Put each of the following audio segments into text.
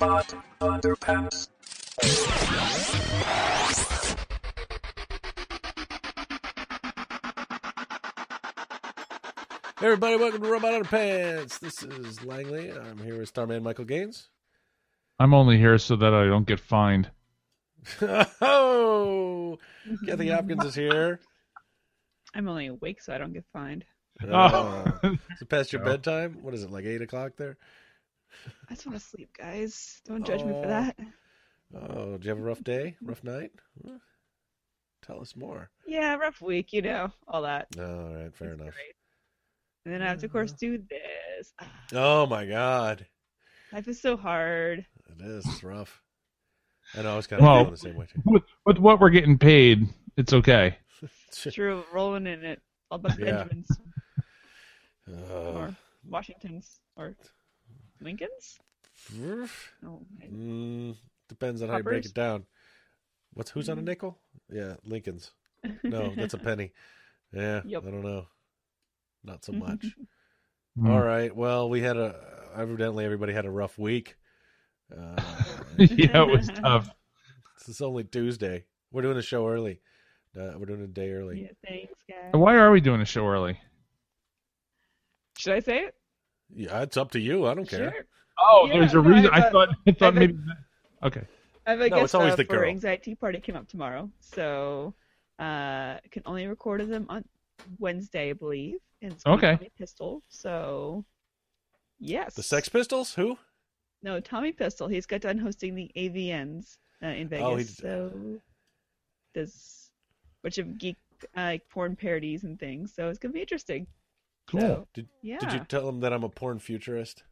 Robot Underpants. Hey everybody, welcome to Robot Underpants. This is Langley. I'm here with Starman Michael Gaines. I'm only here so that I don't get fined. Oh, Kathy Hopkins is here. I'm only awake so I don't get fined. Is it past your No. bedtime? What is it, like 8 o'clock there? I just want to sleep, guys. Don't judge me for that. Oh, did you have a rough day? Rough night? Huh? Tell us more. Yeah, rough week, all that. All right, fair It's enough. great. And then I have to, of course, do this. Oh my God. Life is so hard. It is. It's rough. I know, I was kind of Well, feeling the same way too. With what we're getting paid, it's okay. True, rolling in it. All about the Yeah. Benjamins Uh, or Washingtons or Lincolns. Oh, depends on how you break Poppers? it down. Who's on a nickel? Yeah, Lincoln's. No, that's a penny. Yeah, Yep. I don't know. Not so much. Mm. All right. Well, evidently everybody had a rough week. Yeah, it was tough. It's only Tuesday. We're doing a show early. We're doing a day early. Yeah, thanks, guys. Why are we doing a show early? Should I say it? Yeah, it's up to you. I don't care. Sure. Oh, Yeah, there's a no, reason. I I thought thought- maybe. Okay. I have a No, guest it's always the for girl. Anxiety Party came up tomorrow, so can only record them on Wednesday, I believe. And it's gonna be Okay. Tommy Pistol. So yes. The Sex Pistols? Who? No, Tommy Pistol. He's got done hosting the AVNs in Vegas. Oh, so does a bunch of geek porn parodies and things. So it's gonna be interesting. Cool. So, Did yeah. you tell them that I'm a porn futurist?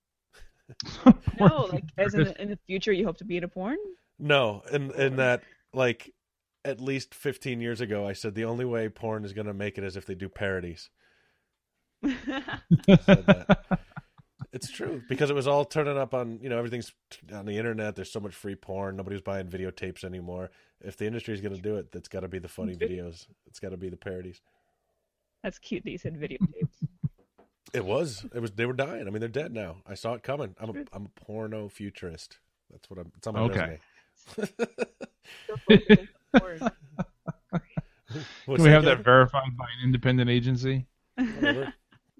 No, like as in the future, you hope to be in a porn. No, in that, like, at least 15 years ago, I said the only way porn is going to make it is if they do parodies. I said that. It's true, because it was all turning up on, everything's on the internet. There's so much free porn. Nobody's buying videotapes anymore. If the industry is going to do it, that's got to be the funny videos. It's got to be the parodies. That's cute that you said videotapes. It was. They were dying. I mean, they're dead now. I saw it coming. I'm a porno futurist. That's what it's on my Okay. resume. So focused on porn. What's Can we have again? that verified by an independent agency? Whatever.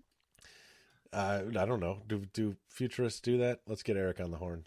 I don't know. Do futurists do that? Let's get Eric on the horn.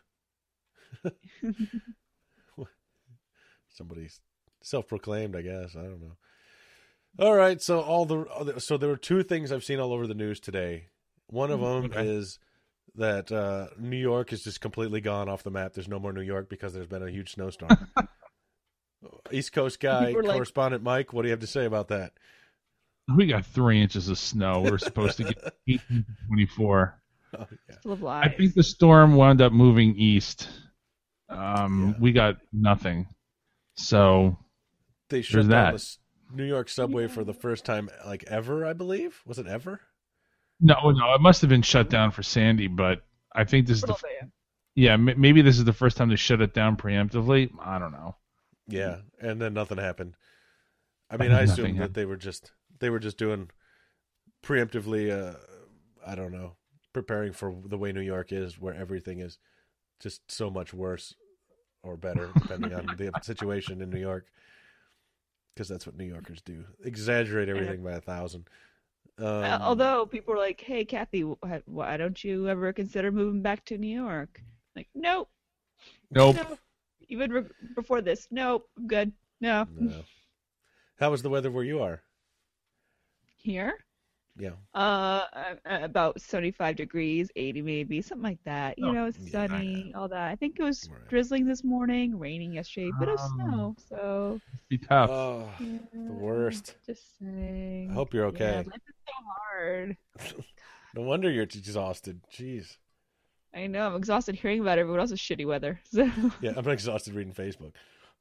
Somebody's self-proclaimed, I guess. I don't know. All right. So so there were two things I've seen all over the news today. One of them Okay. is that New York is just completely gone off the map. There's no more New York because there's been a huge snowstorm. East Coast guy, People were like- correspondent Mike, what do you have to say about that? We got 3 inches of snow. We're supposed to get 18 to 24. Oh, yeah. Full of I lies. think the storm wound up moving east. Yeah. We got nothing. So They shut down that. the New York subway for the first time, like, ever, I believe. Was it ever? no, it must have been shut down for Sandy, but I think this is the Philadelphia. maybe this is the first time they shut it down preemptively. I don't know. Yeah, and then nothing happened. I mean, I Nothing assumed that happened. they were just doing preemptively. I don't know, preparing for the way New York is, where everything is just so much worse or better, depending on the situation in New York. Because that's what New Yorkers do: exaggerate everything by 1,000. Although people are like, "Hey, Kathy, why don't you ever consider moving back to New York?" Like, nope. Nope. No. Even before this, nope. I'm good. No. No. How was the weather where you are? Here, Yeah. about 75 degrees, 80 maybe, something like that. It's Yeah, sunny, all that. I think it was Right. drizzling this morning, raining yesterday, bit of snow. So Be tough. Oh, yeah, the worst. Just saying. I hope you're okay. Yeah, life is so hard. No wonder you're exhausted. Jeez. I know. I'm exhausted hearing about everyone else's shitty weather. So Yeah, I'm exhausted reading Facebook.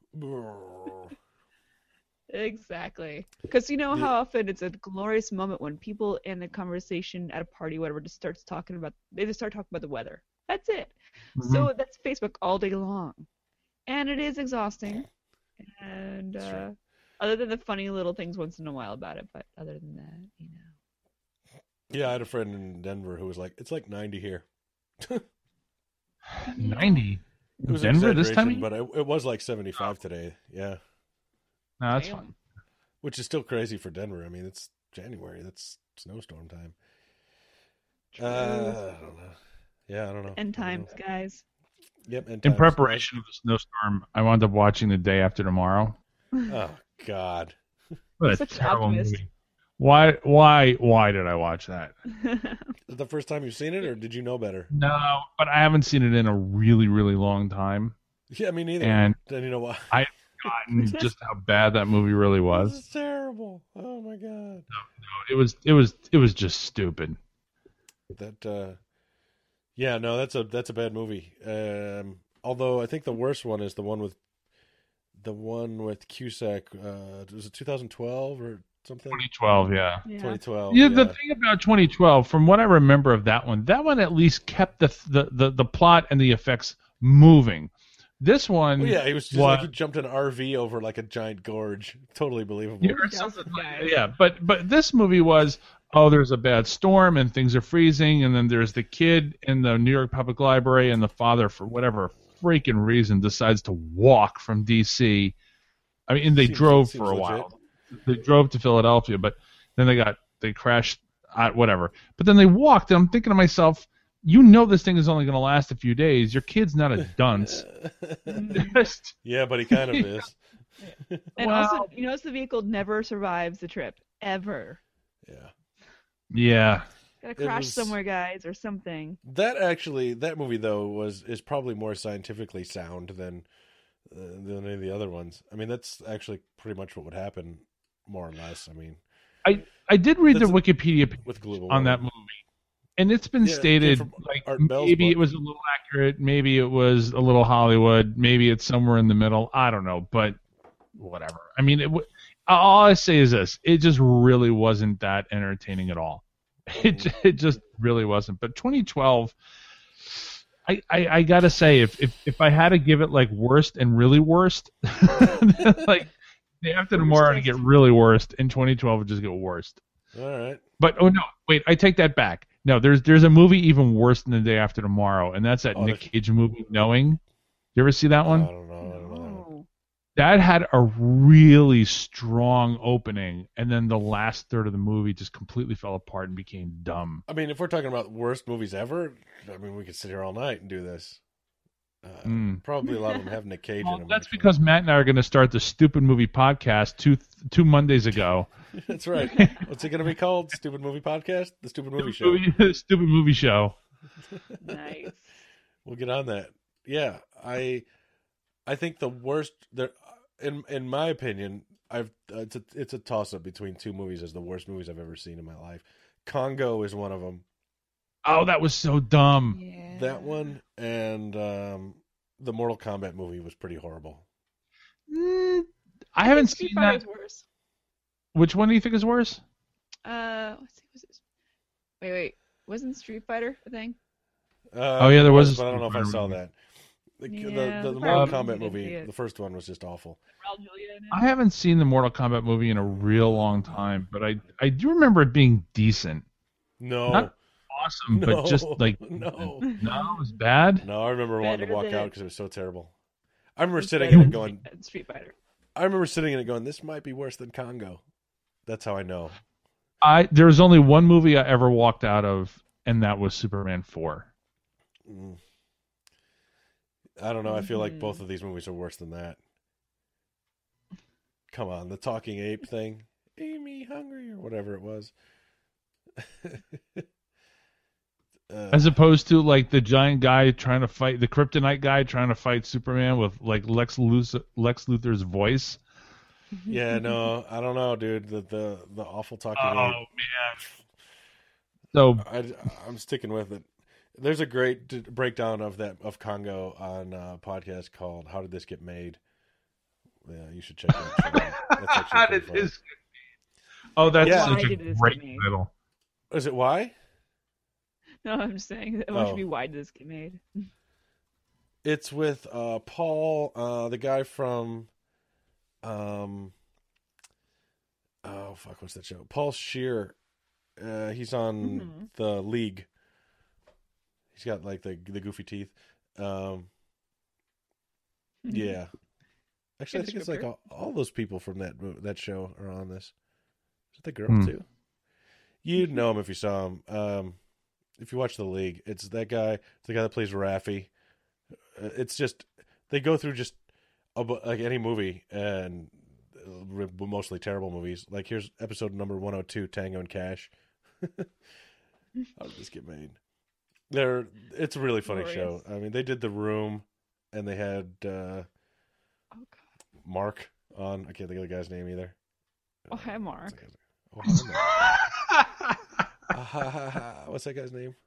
exactly. Because how often it's a glorious moment when people in the conversation at a party, whatever, they just start talking about the weather. That's it. So that's Facebook all day long, and it is exhausting. And That's right. other than the funny little things once in a while about it, but other than that, Yeah, I had a friend in Denver who was like, "It's like 90 here." 90. It was Denver an this time of exaggeration, but it was like 75 today. Yeah, No, that's Damn. fine. which is still crazy for Denver. I mean, it's January. That's snowstorm time. True. I don't know. Yeah, I don't know. End I don't times, know. guys. Yep. End In times. preparation of the snowstorm, I wound up watching The Day After Tomorrow. Oh God. What a Such an terrible optimist. movie. Why did I watch that? Is it the first time you've seen it, or did you know better? No, but I haven't seen it in a really, really long time. Yeah, me neither. And Then you know what? I forgotten just how bad that movie really This was. is terrible. Oh my God. It was just stupid. That. Yeah, no, that's a bad movie. Although I think the worst one is the one with Cusack. Was it 2012 or something? 2012, yeah. Yeah. 2012. Yeah, the thing about 2012, from what I remember of that one at least kept the plot and the effects moving. This one, Well, yeah, he was just What? like he jumped an RV over like a giant gorge. Totally believable. Yeah, or Yes, something like guys. that. Yeah, but this movie was, oh, there's a bad storm and things are freezing, and then there's the kid in the New York Public Library, and the father, for whatever freaking reason, decides to walk from D.C. I mean, and they Seems drove for a legit. while. They drove to Philadelphia, but then they crashed, whatever. But then they walked, and I'm thinking to myself, you know this thing is only going to last a few days. Your kid's not a dunce. Just- Yeah, but he kind of is. And Well- also, you notice the vehicle never survives the trip. Ever. Yeah. yeah. Gotta It crash was- somewhere, guys, or something. That movie though is probably more scientifically sound than any of the other ones. I mean, that's actually pretty much what would happen, more or less. I mean, I did read the That's Wikipedia page with global on that warming. movie, and it's been Yeah, it came stated from like Art Bell's maybe book. it was a little accurate, maybe it was a little Hollywood, maybe it's somewhere in the middle. I don't know, but whatever. I mean, all I say is this: it just really wasn't that entertaining at all. It just really wasn't. But 2012, I gotta say, if I had to give it like worst and really worst, like Day After Tomorrow to get really worst, and 2012 would just get worst. All right. But oh no, wait, I take that back. No, there's a movie even worse than The Day After Tomorrow, and that's that Oh, Nick Cage movie, Knowing. You ever see that I one? don't know. I don't know. Oh. That had a really strong opening, and then the last third of the movie just completely fell apart and became dumb. I mean, if we're talking about worst movies ever, I mean, we could sit here all night and do this. Probably a lot of them have Nick Cage Well, in them. that's actually. because Matt and I are going to start the Stupid Movie Podcast two Mondays ago. That's right. What's it going to be called? Stupid Movie Podcast? The Stupid Movie Show. Stupid Movie Show. Nice. We'll get on that. Yeah, I think the worst there, in my opinion, it's a toss up between two movies as the worst movies I've ever seen in my life. Congo is one of them. Oh, that was so dumb. Yeah. That one and the Mortal Kombat movie was pretty horrible. I haven't Street seen Fighter's that. worse. Which one do you think is worse? Let's see. Was this? Wait. Wasn't Street Fighter a thing? Oh, yeah, there was a but I don't know if I Street saw Fighter that. The Yeah, the the Mortal first one, Kombat you didn't see movie, it. the first one was just awful. Raul Julia in it? I haven't seen the Mortal Kombat movie in a real long time, but I do remember it being decent. No, Not awesome, but just like no. it was bad. No, I remember wanting to Better walk than- out because it was so terrible. I remember It's sitting better in it than going. Street Fighter. I remember sitting in it going, "This might be worse than Congo." That's how I know. There was only one movie I ever walked out of, and that was Superman 4. Mm. I don't know. I feel like Mhm. both of these movies are worse than that. Come on, the talking ape thing, "Amy hungry" or whatever it was. As opposed to like the giant guy trying to fight the Kryptonite guy trying to fight Superman with like Lex Luthor's voice. yeah, no, I don't know, dude. The awful talking Oh ape. man! So I'm sticking with it. There's a great breakdown of Congo on a podcast called "How Did This Get Made?" Yeah, you should check it out. That's actually How pretty did funny. this? Oh, that's Yeah. such Why a did this great get made? title. Is it why? No, I'm just saying. It should Oh. be why did this get made? It's with Paul, the guy from oh fuck, what's that show? Paul Scheer. He's on Mhm. the League. He's got like the goofy teeth. Yeah. Actually, I Good think it's like stripper. all those people from that show are on this. Is it the girl Hmm. too? You'd know him if you saw him. If you watch The League, it's that guy. It's the guy that plays Raffi. It's just they go through just like any movie and mostly terrible movies. Like here's episode number 102, Tango and Cash. How did this get made? It's a really funny show. Glorious. I mean, they did The Room, and they had Oh God. Mark on. I can't think of the guy's name either. Oh, hi, What's Mark. that guy's name? Oh, hi, Mark. What's that guy's name?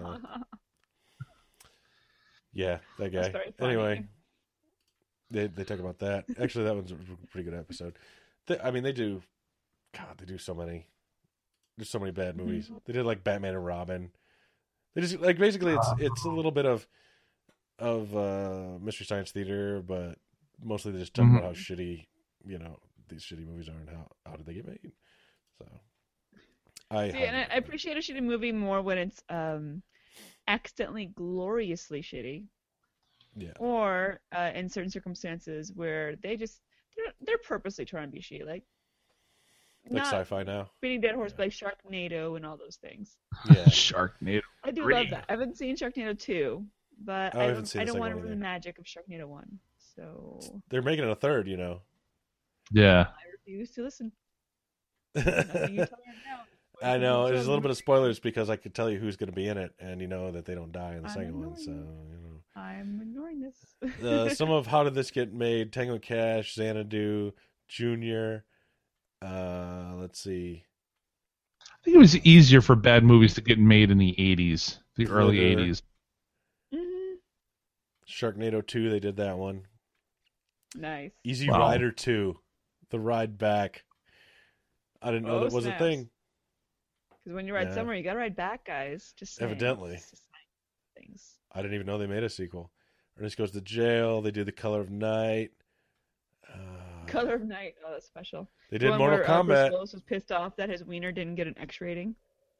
Yeah, that That's guy. very funny. Anyway, they talk about that. Actually, that one's a pretty good episode. They do. God, they do so many. There's so many bad movies. Mm-hmm. They did like Batman and Robin. They just like basically it's a little bit of Mystery Science Theater, but mostly they just talk about how shitty these shitty movies are and how did they get made. So I See, and I appreciate a shitty movie more when it's accidentally gloriously shitty, yeah. or in certain circumstances where they're purposely trying to be shitty, like Like not sci-fi now. beating dead horse, but like Sharknado and all those things. Yeah. Sharknado. I do 3. love that. I haven't seen Sharknado 2, but I haven't seen I the don't second want to one ruin the either. magic of Sharknado 1. So They're making it a third, Yeah. I refuse to listen. Nothing you tell me now. I know. There's a little bit of spoilers because I could tell you who's going to be in it, and you know that they don't die in the I'm second one. ignoring So, I'm ignoring this. some of How Did This Get Made? Tango and Cash, Xanadu, Junior. Let's see. I think it was easier for bad movies to get made in the 80s, the early Thriller. 80s. Mhm. Sharknado 2, they did that one. Nice. Easy Wow. Rider 2, The Ride Back. I didn't know Oh, that was snaps. a thing. Because when you ride Yeah. somewhere, you gotta ride back, guys. Just saying. Evidently. It's just things. I didn't even know they made a sequel. Ernest Goes to Jail. They do The Color of Night. Color of Night. Oh, that's special. They The did one Mortal where, Bruce Kombat. Willis was pissed off that his wiener didn't get an X rating.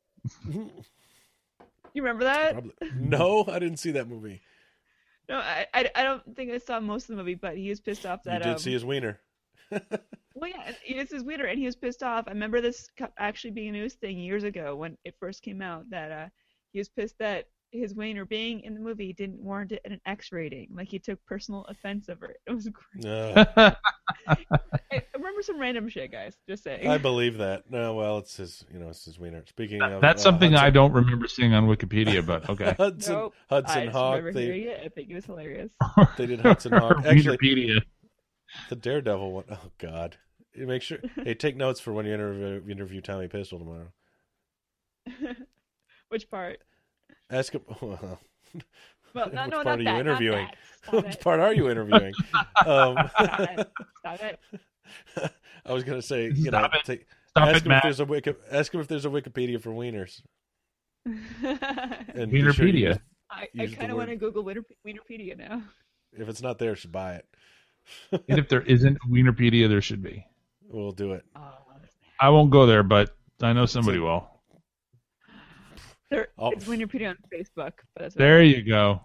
You remember that? Probably. No, I didn't see that movie. No, I don't think I saw most of the movie, but he was pissed off You that did see his wiener. well, yeah, it's his wiener, and he was pissed off. I remember this actually being a news thing years ago when it first came out that he was pissed that his wiener being in the movie didn't warrant it an X rating. Like he took personal offense over it. It was great. No, I remember some random shit, guys. Just saying. I believe that. No, well, it's his wiener. Speaking of, That's something Hudson, I don't remember seeing on Wikipedia, but okay. Hudson, Nope. Hudson I just Hawk. remember hearing it. I think it was hilarious. They did Hudson Hawk. Actually, Wikipedia. the Daredevil one. Oh God! You make sure. Hey, take notes for when you interview Tommy Pistol tomorrow. Which part? Ask him. Well, no, Which no, part not are you that, interviewing? Not that. Stop Which it. part are you interviewing? Stop it. Stop it. I was gonna say, Stop it. take, Stop ask it, him Matt. if there's a ask him if there's a Wikipedia for wieners. And be Wienerpedia. sure you use- I use the kind of want to word. Google Wienerpedia now. If it's not there, you should buy it. And if there isn't a Wienerpedia, there should be. We'll do it. Oh, I won't go there, but I know somebody will. Oh. it's Wienerpedia on Facebook. But that's There you go.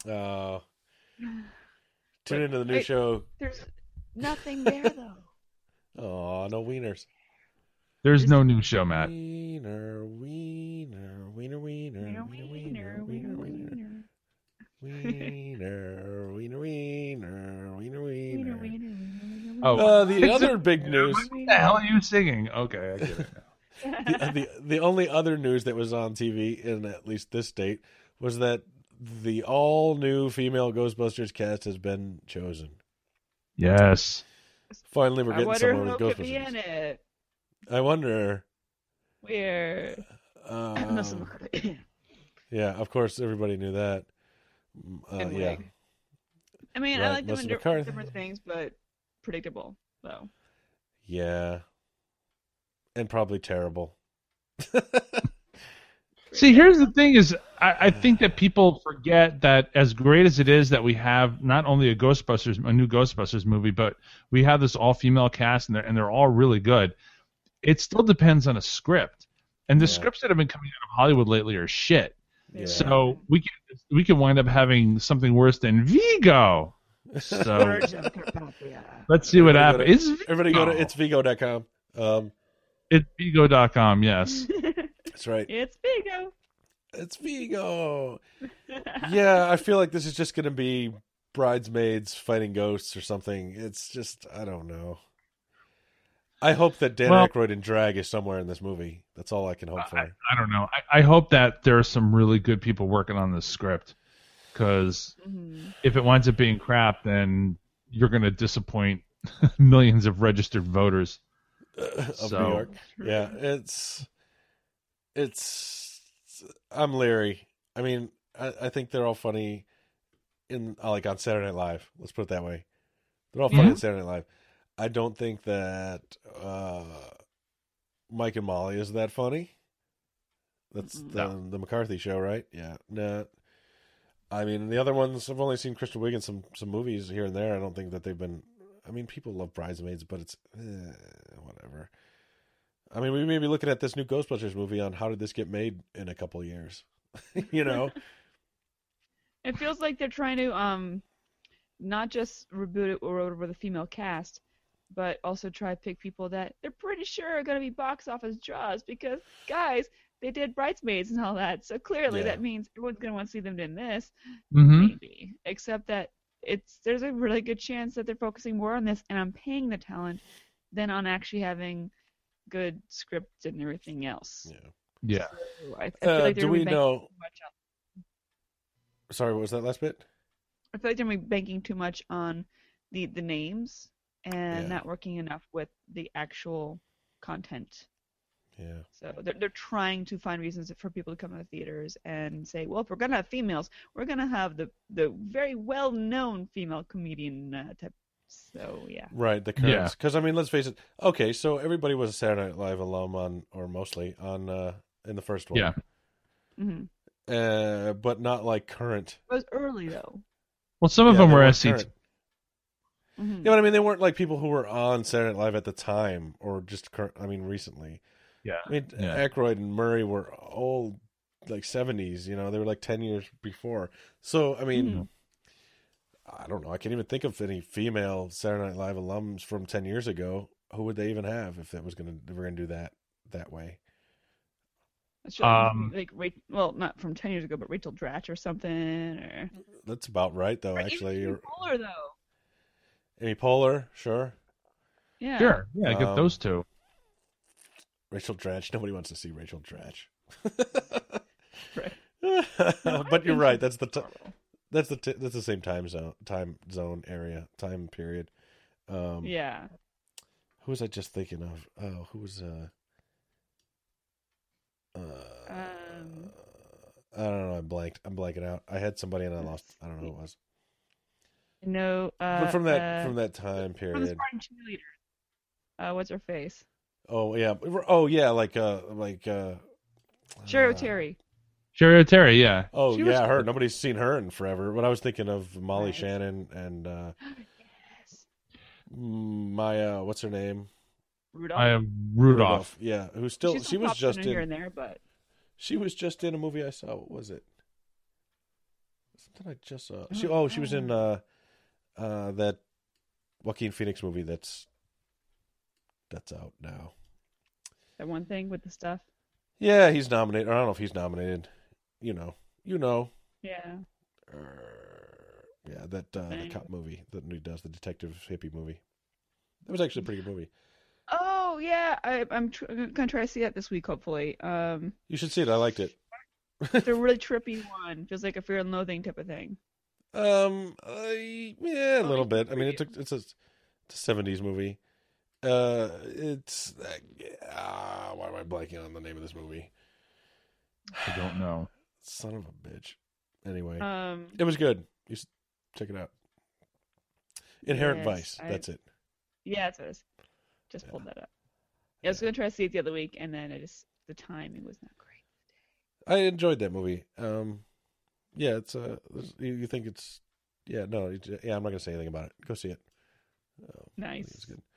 Tune into the new Wait. show. There's nothing there though. Oh, no wieners. There's no new show, Matt. Wiener, wiener, wiener, wiener, Wiener, wiener, wiener, wiener, wiener, wiener, wiener, wiener, wiener, wiener, wiener. wiener. Oh. The other big news. What the hell are you singing? Okay, I get it now. The only other news that was on TV in at least this state was that the all new female Ghostbusters cast has been chosen. Yes. Finally, we're I getting wonder somewhere who with could be in Ghostbusters. it. I wonder. Weird. Yeah, of course, everybody knew that. And Yeah, Wig. I mean, I Right, like them in Melissa McCarthy. different things, but predictable. So yeah, and probably terrible. See, here's the thing: is I think that people forget that as great as it is that we have not only a new Ghostbusters movie, but we have this all-female cast, and they're all really good. It still depends on a script, and the Yeah. scripts that have been coming out of Hollywood lately are shit. Yeah. So we can wind up having something worse than Vigo. So Virgin Carpathia. let's see what Everybody happens. Everybody go to itsvigo.com. It's Vigo.com, yes. That's right. It's Vigo. It's Vigo. Yeah, I feel like this is just going to be bridesmaids fighting ghosts or something. It's just, I don't know. I hope that Dan Well- Aykroyd in drag is somewhere in this movie. That's all I can hope for. I don't know. I hope that there are some really good people working on this script, because Mhm. if it winds up being crap, then you're going to disappoint millions of registered voters. Of So- New York. Yeah, I'm leery. I mean, I think they're all funny in like on Saturday Night Live. Let's put it that way. They're all funny on Saturday Night Live. I don't think that Mike and Molly is that funny. That's the McCarthy show, right? Yeah. No. I mean, the other ones, I've only seen Kristen Wiig in some movies here and there. I don't think that they've been. I mean, people love Bridesmaids, but it's whatever. I mean, we may be looking at this new Ghostbusters movie on how did this get made in a couple of years. You know? It feels like they're trying to not just reboot it or with a female cast, but also try to pick people that they're pretty sure are going to be box office draws because, guys, they did Bridesmaids and all that. So clearly Yeah. that means everyone's going to want to see them in this, Mm-hmm. maybe. Except that there's a really good chance that they're focusing more on this and on paying the talent than on actually having good script and everything else. Yeah. Yeah. So I feel like Do they're we banking know? too much on Sorry, what was that last bit? I feel like they're banking too much on the names and Yeah. not working enough with the actual content. Yeah. So they're trying to find reasons for people to come to the theaters and say, well, if we're gonna have females, we're gonna have the very well known female comedian type. So yeah. Right, the currents. Because I mean, let's face it. Okay, so everybody was a Saturday Night Live alum or mostly on in the first one. Yeah. Mm-hmm. But not like current. It was early though. Well, some of Yeah, them they were weren't SCT. current. Mm-hmm. Yeah, but I mean, they weren't like people who were on Saturday Night Live at the time or just current. I mean, recently. Yeah. I mean, Yeah. Aykroyd and Murray were old, like 70s. You know, they were like 10 years before. So I mean, Mhm. I don't know. I can't even think of any female Saturday Night Live alums from 10 years ago. Who would they even have if they were going to do that way? It's like well, not from 10 years ago, but Rachel Dratch or something, or That's about right, though. Actually, Amy Poehler though. Amy Poehler, sure. Yeah. Sure. Yeah, get those two. Rachel Dratch. Nobody wants to see Rachel Dratch. Right. But you're right. That's the Horrible. that's the same time zone area time period. Yeah. Who was I just thinking of? Oh, who was I don't know. I'm blanking out. I had somebody and I lost. I don't know who it was. No. But from that time From the period. Spartan cheerleader. What's her face? Oh yeah. Oh yeah. Sherry Terry. Sherry O'Terry, yeah. Oh She was yeah, her. good. Nobody's seen her in forever. But I was thinking of Molly Right. Shannon and Yes. Maya. What's her name? Rudolph. I am Rudolph. Yeah, who She she was pops just in in. here and there, but She was just in a movie I saw. What was it? Something I just saw. She was in that Joaquin Phoenix movie that's out now. that one thing with the stuff. Yeah, he's nominated. Or I don't know if he's nominated. You know. Yeah. Yeah, that the cop movie that he does, the detective hippie movie. That was actually a pretty good movie. Oh yeah, I'm gonna try to see that this week, hopefully. You should see it. I liked it. It's a really trippy one, feels like a Fear and Loathing type of thing. Yeah, a little bit. I mean, it's a 70s movie. It's why am I blanking on the name of this movie? I don't know. Son of a bitch. Anyway, Um, it was good. You should check it out. Inherent Yes, Vice. That's it. yeah, that's what it is. Just pulled that up. Yeah, I was gonna try to see it the other week, and then the timing was not great. I enjoyed that movie. Yeah, it's you think it's no, I'm not gonna say anything about it. Go see it. I think it's Nice. good.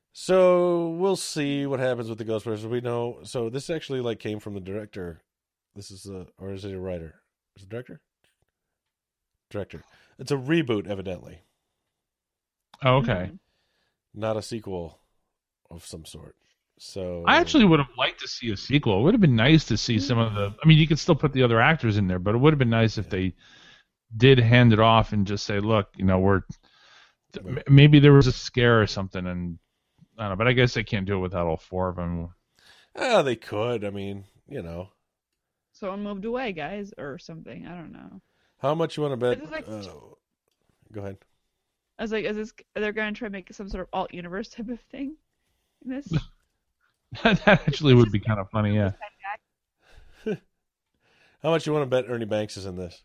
So we'll see what happens with the Ghostbusters. We know. So this actually came from the director. This is or is it a writer? Is it a director? Director. It's a reboot, evidently, Oh, okay. not a sequel of some sort. So I actually would have liked to see a sequel. It would have been nice to see some of the. I mean, you could still put the other actors in there, but it would have been nice if they did hand it off and just say, "Look, maybe there was a scare or something," and I don't know. But I guess they can't do it without all four of them. they could. I mean, Someone moved away, guys, or something. I don't know. how much you want to bet? This is like- Go ahead. I was like, they're going to try to make some sort of alt universe type of thing in this? That actually would be kind of funny, yeah. How much you want to bet Ernie Banks is in this?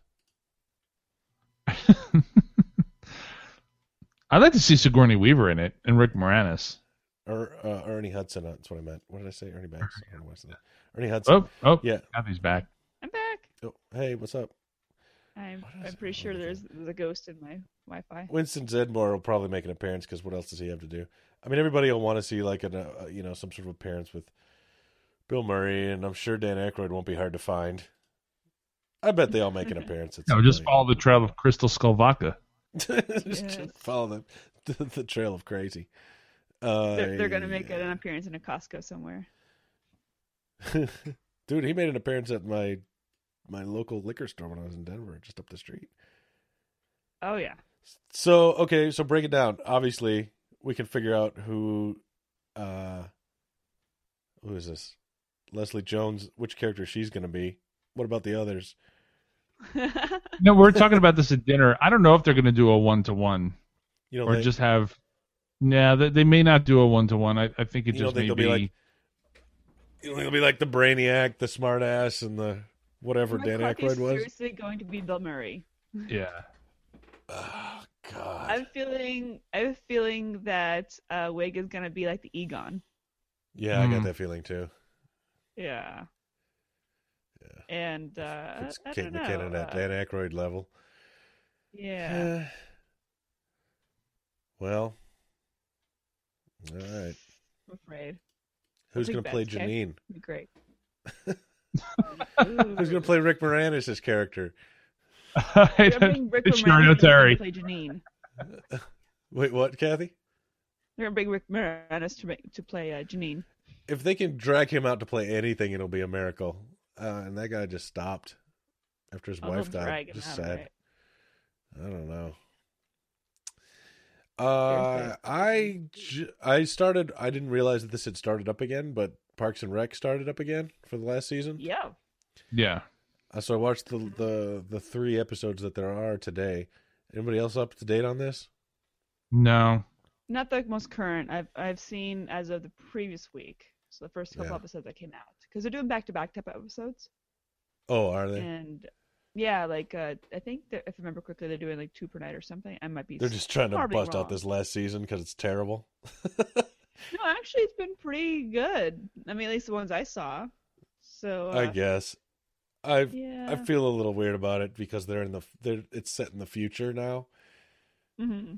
I'd like to see Sigourney Weaver in it and Rick Moranis. Or Ernie Hudson? That's what I meant. What did I say? Ernie Banks. I don't know what I said. Ernie Hudson. Oh, Yeah. Kathy's back. I'm back. Oh, hey, what's up? I'm What is it? pretty sure there's a ghost in my Wi-Fi. Winston Zedmore will probably make an appearance because what else does he have to do? I mean, everybody will want to see like some sort of appearance with Bill Murray, and I'm sure Dan Aykroyd won't be hard to find. I bet they all make an appearance. At No, some just point. follow the trail of Crystal Skull Vodka. Just follow the trail of crazy. They're going to make an appearance in a Costco somewhere. Dude, he made an appearance at my local liquor store when I was in Denver, just up the street. Oh yeah. So break it down. Obviously, we can figure out who is this? Leslie Jones, which character she's going to be. What about the others? No, we're talking about this at dinner. I don't know if they're going to do a 1-to-1 or just have. Nah, they may not do a 1-to-1. I think it just may be. You don't think it'll be like the brainiac, the smartass, and the whatever Dan Aykroyd was? Seriously going to be Bill Murray. Yeah. Oh God. I have a feeling that Wig is going to be like the Egon. Yeah, I got that feeling too. Yeah. And It's I Kate don't McKinnon know. at Dan Aykroyd level. Yeah. Well, all right. I'm afraid. Who's take going to play bets, okay? Janine? It'd be great. Who's going to play Rick Moranis' character? They're gonna bring Rick It's Moranis Sharon Terry. to play Janine. Wait, what, Kathy? They're gonna bring Rick Moranis to play Janine. If they can drag him out to play anything, it'll be a miracle. And that guy just stopped after his wife they'll died. drag him Just out, sad. right? I don't know. I started. I didn't realize that this had started up again, but Parks and Rec started up again for the last season. Yeah. Yeah. So I watched the 3 episodes that there are today. Anybody else up to date on this? No. Not the most current. I've seen as of the previous week. So the first couple Yeah. episodes that came out because they're doing back-to-back type of episodes. Oh, are they? And yeah, like I think if I remember correctly, they're doing like 2 per night or something. I might be. They're just trying to far being bust out wrong. this last season because it's terrible. No, actually, it's been pretty good. I mean, at least the ones I saw. So I guess. I yeah. feel a little weird about it because it's set in the future now. Mm-hmm.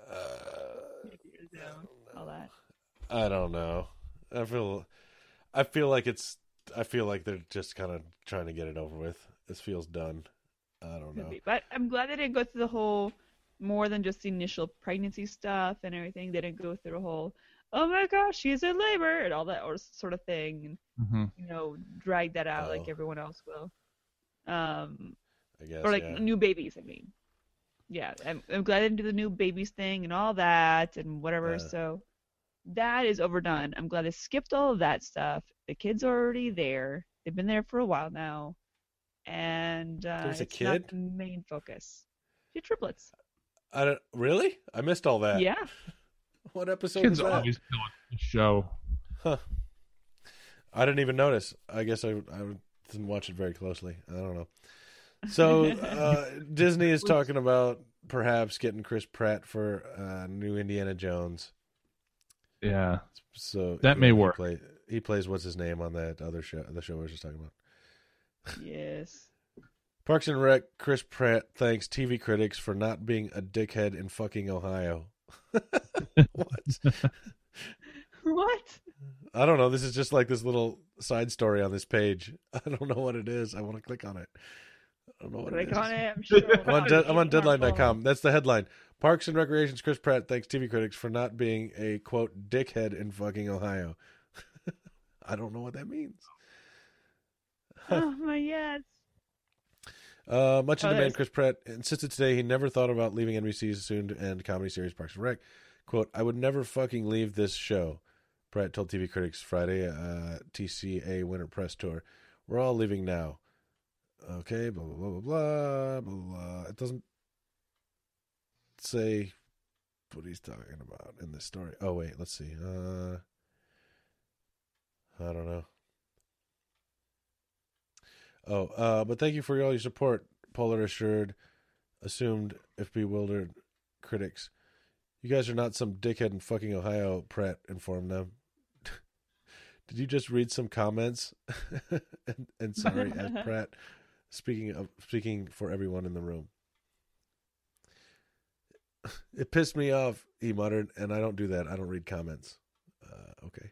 Uh, All that. I don't know. I feel like they're just kind of trying to get it over with. This feels done. I don't know. Could be. But I'm glad they didn't go through the whole more than just the initial pregnancy stuff and everything. They didn't go through the whole, oh my gosh, she's in labor and all that or sort of thing, and drag that out like everyone else will. I guess. Or like yeah. new babies. I mean, yeah, I'm glad they didn't do the new babies thing and all that and whatever. So that is overdone. I'm glad they skipped all of that stuff. The kids are already there. They've been there for a while now. And There's a it's not kid? the main focus. Two triplets. Really? I missed all that. Yeah. What episode Kids is that? always kill the show. Huh. I didn't even notice. I guess I didn't watch it very closely. I don't know. So Disney is talking about perhaps getting Chris Pratt for new Indiana Jones. Yeah. So That may work. He plays what's his name on that other show, the show I was just talking about. Yes. Parks and Rec, Chris Pratt thanks TV critics for not being a dickhead in fucking Ohio. What? What? I don't know. This is just like this little side story on this page. I don't know what it is. I want to click on it. I don't know what Click it is. on it. I'm sure. I'm on Deadline.com. That's the headline. Parks and Recreation's Chris Pratt thanks TV critics for not being a, quote, dickhead in fucking Ohio. I don't know what that means. Oh my yes. Much in demand, there's- Chris Pratt insisted today he never thought about leaving NBC's soon-to-end comedy series Parks and Rec. Quote, I would never fucking leave this show, Pratt told TV critics Friday, TCA Winter Press Tour. We're all leaving now. Okay, blah, blah, blah, blah, blah, blah. It doesn't say what he's talking about in this story. Oh, wait, let's see. I don't know. But thank you for all your support, Polar assumed, if bewildered, critics. You guys are not some dickhead in fucking Ohio, Pratt informed them. Did you just read some comments? and sorry, as Pratt, speaking for everyone in the room. It pissed me off, he muttered, and I don't do that. I don't read comments. Okay.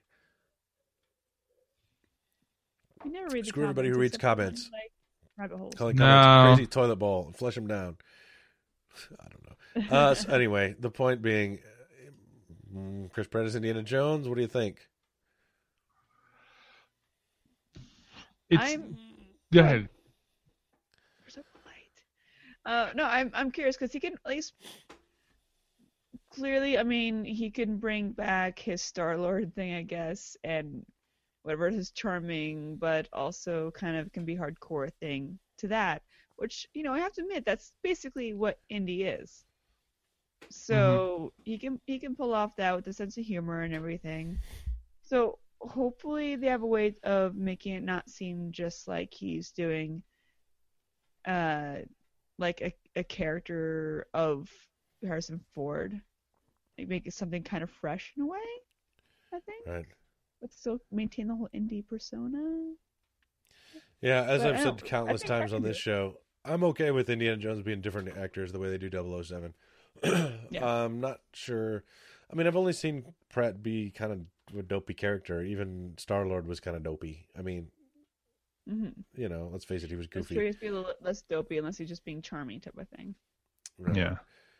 You never read the Screw everybody who reads comments, comments. except for, like, rabbit holes. Calling No. comments a crazy toilet bowl and flush them down. I don't know. So anyway, the point being, Chris Pratt is Indiana Jones. What do you think? Go ahead. You're so polite. No, I'm curious because he can at least clearly. I mean, he can bring back his Star-Lord thing, I guess, and whatever his charming, but also kind of can be hardcore thing to that. Which, I have to admit, that's basically what Indy is. So he can pull off that with a sense of humor and everything. So hopefully they have a way of making it not seem just like he's doing like a character of Harrison Ford. Like make it something kind of fresh in a way, I think. Right. But still maintain the whole Indy persona. Yeah, as But I've I said don't- countless I think times I on can this do it. show, I'm okay with Indiana Jones being different actors the way they do 007. Yeah. I'm not sure. I mean, I've only seen Pratt be kind of a dopey character. Even Star-Lord was kind of dopey. I mean, Mm-hmm. let's face it, he was It's goofy. curious to be a little less dopey unless he's just being charming type of thing. Right. Yeah.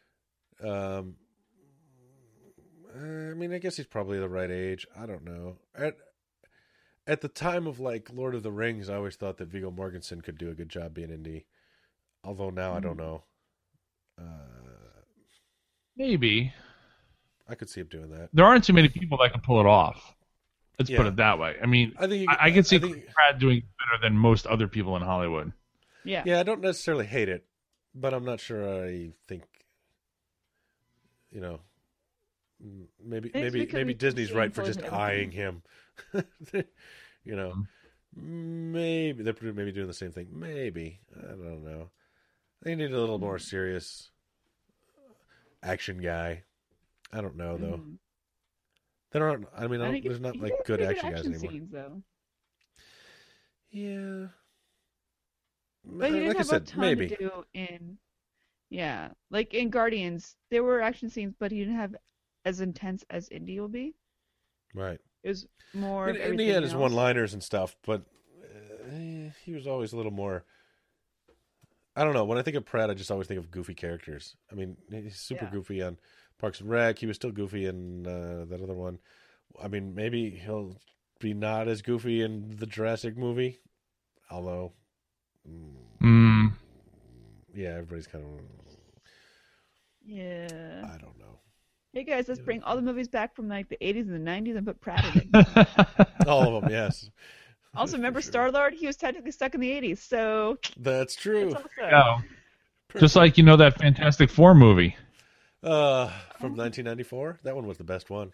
I mean, I guess he's probably the right age. I don't know. At the time of like Lord of the Rings, I always thought that Viggo Mortensen could do a good job being Indy. Although now I don't know. Maybe. I could see him doing that. There aren't too many people that can pull it off. Let's Yeah. put it that way. I mean, I think I can see I think- Pratt doing better than most other people in Hollywood. Yeah. Yeah, I don't necessarily hate it, but I'm not sure I think. Maybe It's because we keep Disney's seeing right for photos just of eyeing him. Maybe they're maybe doing the same thing. Maybe, I don't know. They need a little more serious action guy. I don't know though. Mhm. There aren't. I mean, I think there's he not did like good pretty action guys anymore. scenes, though. Yeah. But he didn't Like I have said, a ton maybe. to do in, like in Guardians, there were action scenes, but he didn't have as intense as Indy will be. Right. It was more. And, of and he everything had his else. one-liners and stuff, but he was always a little more. I don't know. When I think of Pratt, I just always think of goofy characters. I mean, he's super Yeah. goofy on Parks and Rec. He was still goofy in that other one. I mean, maybe he'll be not as goofy in the Jurassic movie, although, yeah, everybody's kind of. Yeah. I don't know. Hey guys, let's bring all the movies back from like the 80s and the 90s and put Pratt in it. All of them, yes. Also, remember For sure. Star-Lord? He was technically stuck in the 80s, so That's true. it's also. No. Just like that Fantastic Four movie. From 1994, that one was the best one.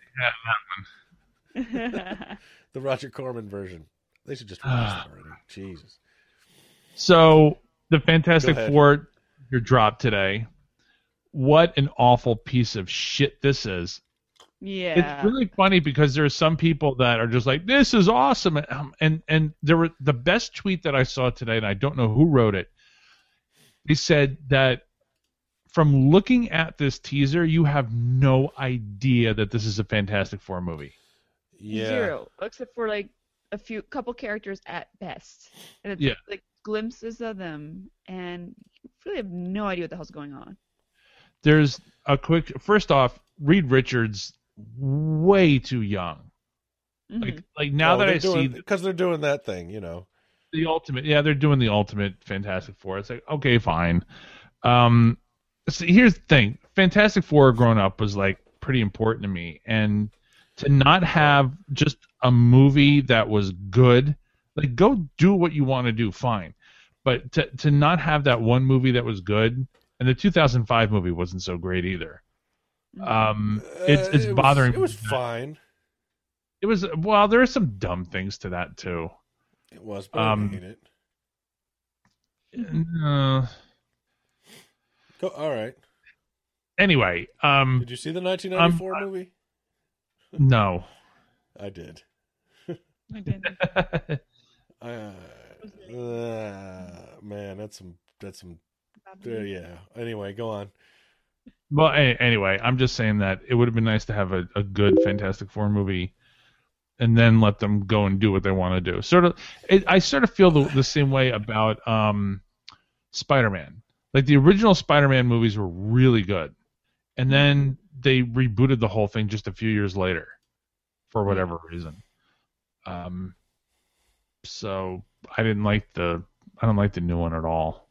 The Roger Corman version. They should just release that already. Jesus. So the Fantastic Go ahead. Four your drop today. What an awful piece of shit this is. Yeah. It's really funny because there are some people that are just like, this is awesome. And there were the best tweet that I saw today, and I don't know who wrote it. They said that from looking at this teaser, you have no idea that this is a Fantastic Four movie. Yeah. Zero, except for like a couple characters at best, and it's Yeah. like glimpses of them, and you really have no idea what the hell's going on. There's a quick. First off, Reed Richards way too young. Mhm. Like now that I see because they're doing that thing, you know. the ultimate, yeah, they're doing the ultimate Fantastic Four. It's like, okay, fine. So here's the thing: Fantastic Four growing up was like pretty important to me, and to not have just a movie that was good, like go do what you want to do, fine, but to not have that one movie that was good, and the 2005 movie wasn't so great either. It's bothering. It was me. fine. It was, well, there are some dumb things to that too. It was, but I didn't hate it. Go. All right. Anyway, Did you see the 1994 movie? no. I did. I didn't. Man, that's some. Yeah. Anyway, go on. Well, anyway, I'm just saying that it would have been nice to have a good Fantastic Four movie, and then let them go and do what they want to do. I sort of feel the same way about Spider-Man. Like the original Spider-Man movies were really good, and then they rebooted the whole thing just a few years later, for whatever reason. So I don't like the new one at all.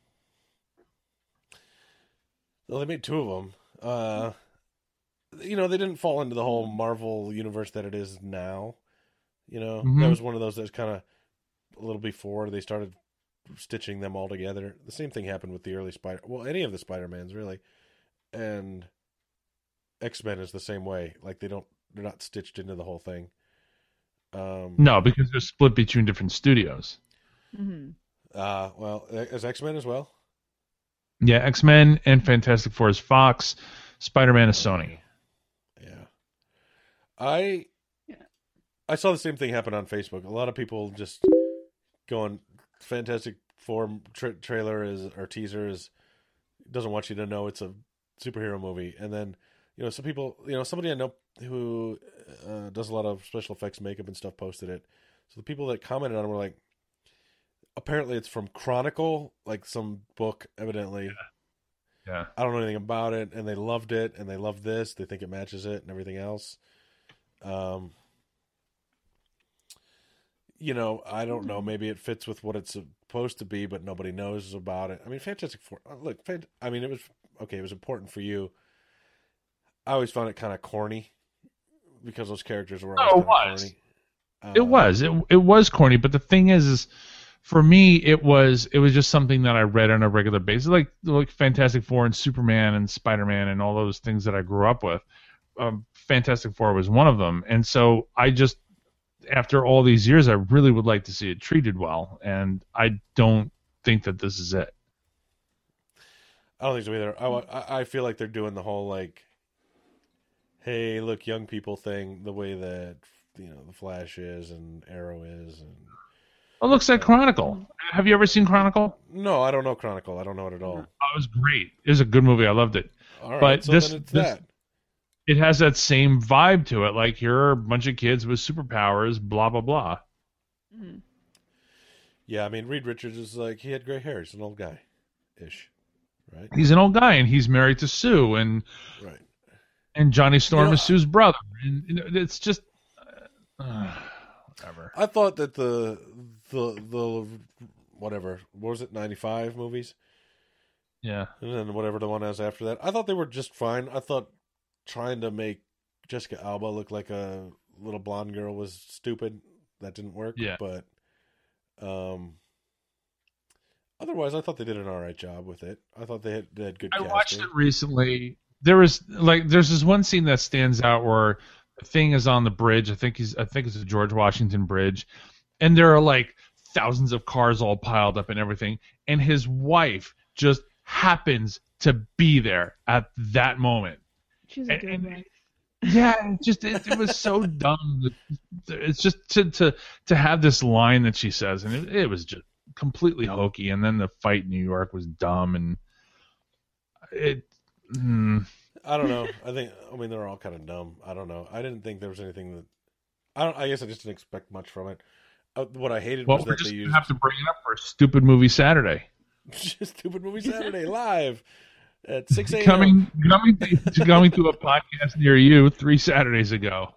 Well, they made two of them. You know, they didn't fall into the whole Marvel universe that it is now. You know, that was one of those that's kind of a little before they started stitching them all together. The same thing happened with the early any of the Spider-Mans really, and X-Men is the same way. Like they're not stitched into the whole thing. No, because they're split between different studios. Mm-hmm. Well, is X-Men as well? Yeah, X-Men and Fantastic Four is Fox, Spider-Man is Sony. Yeah. I saw the same thing happen on Facebook. A lot of people just going, Fantastic Four trailer or teaser doesn't want you to know it's a superhero movie. And then, you know, some people, you know, somebody I know who does a lot of special effects makeup and stuff posted it. So the people that commented on it were like, apparently it's from Chronicle, like some book, evidently. Yeah. I don't know anything about it, and they loved it, and they love this. They think it matches it and everything else. You know, I don't know. Maybe it fits with what it's supposed to be, but nobody knows about it. I mean, Fantastic Four. Look, I mean, it was okay. It was important for you. I always found it kind of corny because those characters were always corny. It was corny, but the thing is for me, it was just something that I read on a regular basis, like Fantastic Four and Superman and Spider-Man and all those things that I grew up with. Fantastic Four was one of them, and so I just, after all these years, I really would like to see it treated well, and I don't think that this is it. I don't think so either. I feel like they're doing the whole like, hey, look, young people thing, the way that, you know, the Flash is and Arrow is, and it looks like Chronicle. Have you ever seen Chronicle? No, I don't know Chronicle. I don't know it at all. Oh, it was great. It was a good movie. I loved it. All right, but so then it's that. It has that same vibe to it. Like, here are a bunch of kids with superpowers, blah, blah, blah. Mm-hmm. Yeah, I mean, Reed Richards is like, he had gray hair. He's an old guy-ish, right? He's an old guy, and he's married to Sue, and right. And Johnny Storm is Sue's brother. And, you know, it's just whatever. I thought that the whatever, what was it, 95 movies? Yeah. And then whatever the one was after that. I thought they were just fine. I thought trying to make Jessica Alba look like a little blonde girl was stupid. That didn't work. Yeah. But otherwise, I thought they did an all right job with it. I thought they had good casting. I watched it recently. There's this one scene that stands out where the Thing is on the bridge. I think it's the George Washington Bridge, and there are like thousands of cars all piled up and everything, and his wife just happens to be there at that moment. She's a good wife. Yeah, it was so dumb. It's just to have this line that she says, and it was just completely hokey. And then the fight in New York was dumb, and it. I don't know. I mean, they're all kind of dumb. I don't know. I didn't think there was anything that I guess I just didn't expect much from it. What I hated Well, was we're that just they gonna used have to bring it up for a stupid movie Saturday. Stupid Movie Saturday live at 6 a.m. Coming to a podcast near you 3 Saturdays ago.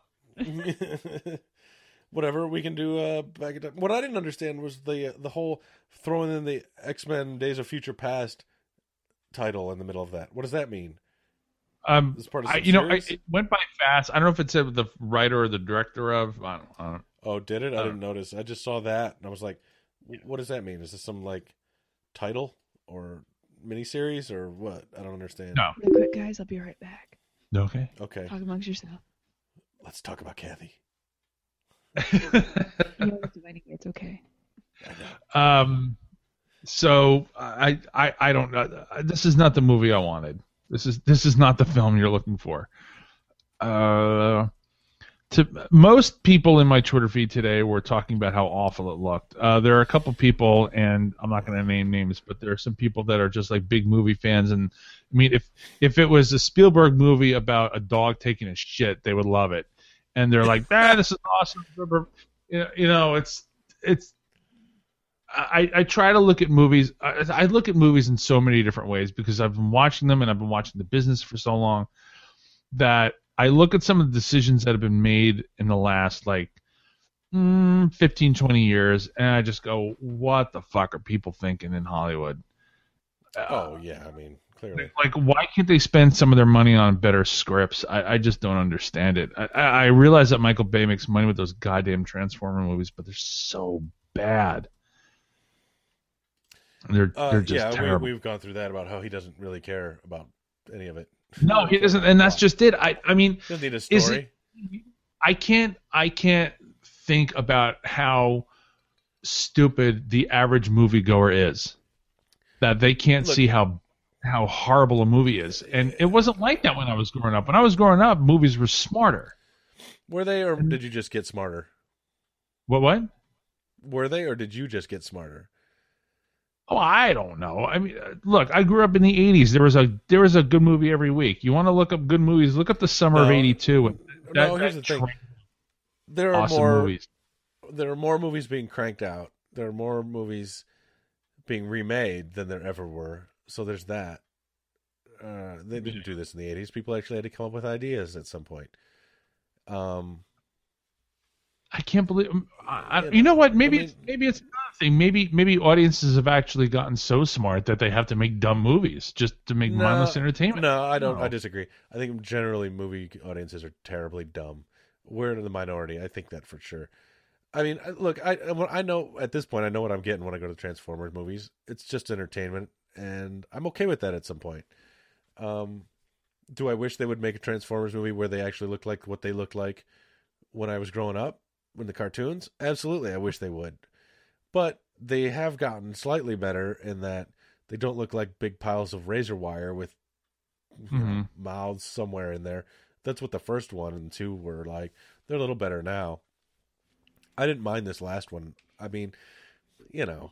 Whatever we can do back at what I didn't understand was the whole throwing in the X-Men Days of Future Past title in the middle of that. What does that mean? This part of some series? It went by fast. I don't know if it said the writer or the director of. I don't. Oh, did it? I didn't notice. I just saw that and I was like, what does that mean? Is this some like title or miniseries or what? I don't understand. No. Real quick, guys, I'll be right back. Okay. Okay. Talk amongst yourself. Let's talk about Kathy. You don't have to do anything. It's okay. So I don't know. This is not the movie I wanted. This is not the film you're looking for. To most people in my Twitter feed today were talking about how awful it looked. There are a couple people, and I'm not going to name names, but there are some people that are just like big movie fans. And I mean, if it was a Spielberg movie about a dog taking a shit, they would love it. And they're like, this is awesome. You know, it's. I try to look at movies. I look at movies in so many different ways because I've been watching them and I've been watching The Business for so long that I look at some of the decisions that have been made in the last 15, 20 years and I just go, what the fuck are people thinking in Hollywood? Oh, yeah, I mean, clearly. Like, why can't they spend some of their money on better scripts? I just don't understand it. I realize that Michael Bay makes money with those goddamn Transformer movies, but they're so bad. They're just terrible. We've gone through that about how he doesn't really care about any of it. No, he doesn't, and that's just it. I mean, he doesn't need a story. I can't think about how stupid the average moviegoer is. That they can't see how horrible a movie is, and it wasn't like that when I was growing up. When I was growing up, movies were smarter. Were they, or did you just get smarter? What? Were they, or did you just get smarter? Oh, I don't know. I mean, look, I grew up in the '80s. There was a good movie every week. You want to look up good movies? Look up the summer of '82. Here's the thing. There are awesome more movies. There are more movies being cranked out. There are more movies being remade than there ever were. So there's that. They didn't do this in the '80s. People actually had to come up with ideas at some point. I can't believe. You know what? Maybe it's another thing. Maybe audiences have actually gotten so smart that they have to make dumb movies just to make mindless entertainment. No, I don't. I disagree. I think generally movie audiences are terribly dumb. We're in the minority. I think that for sure. I mean, look, I know at this point I know what I'm getting when I go to Transformers movies. It's just entertainment, and I'm okay with that at some point. Do I wish they would make a Transformers movie where they actually look like what they looked like when I was growing up? In the cartoons? Absolutely, I wish they would. But they have gotten slightly better in that they don't look like big piles of razor wire with mouths somewhere in there. That's what the first one and two were like. They're a little better now. I didn't mind this last one. I mean, you know,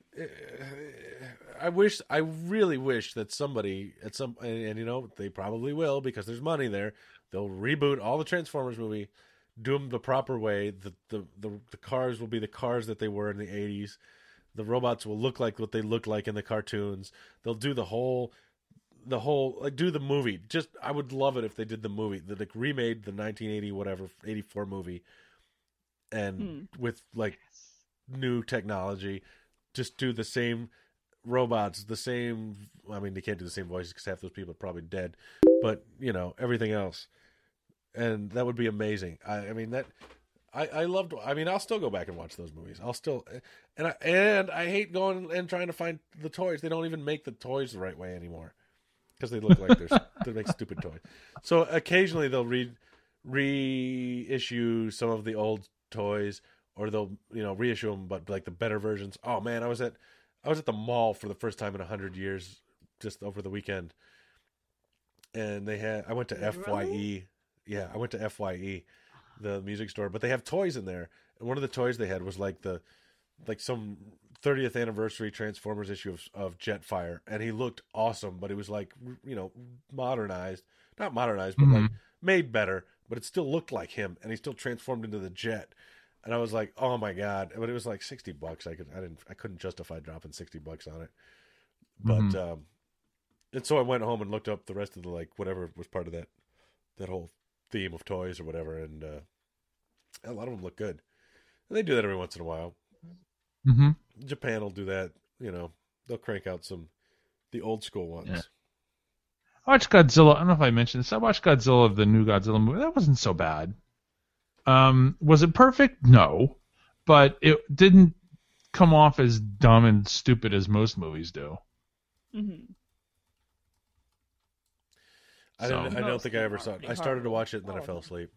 I really wish that somebody at some, and you know, they probably will because there's money there. They'll reboot all the Transformers movie. Do them the proper way. The cars will be the cars that they were in the 80s. The robots will look like what they looked like in the cartoons. They'll do the whole like do the movie. Just I would love it if they did the movie. They like remade the 1984 movie and with like new technology. Just do the same robots, the same I mean they can't do the same voices because half those people are probably dead. But, you know, everything else. And that would be amazing. I mean that I loved. I mean, I'll still go back and watch those movies. I'll still and I hate going and trying to find the toys. They don't even make the toys the right way anymore because they look like they make stupid toys. So occasionally they'll reissue some of the old toys, or they'll reissue them, but like the better versions. Oh man, I was at the mall for the first time in 100 years just over the weekend, and I went to FYE. Yeah, I went to FYE, the music store, but they have toys in there. And one of the toys they had was like some 30th anniversary Transformers issue of Jetfire, and he looked awesome, but it was like, modernized. Not modernized, but like made better, but it still looked like him, and he still transformed into the jet. And I was like, oh my god! But it was like $60. I couldn't justify dropping $60 on it. But and so I went home and looked up the rest of the like whatever was part of that whole theme of toys or whatever, and a lot of them look good. And they do that every once in a while. Mm-hmm. Japan will do that. They'll crank out the old school ones. Yeah. I watched Godzilla. I don't know if I mentioned this. I watched Godzilla, the new Godzilla movie. That wasn't so bad. Was it perfect? No, but it didn't come off as dumb and stupid as most movies do. Mm-hmm. I don't think I ever saw it. I started to watch it and then I fell asleep.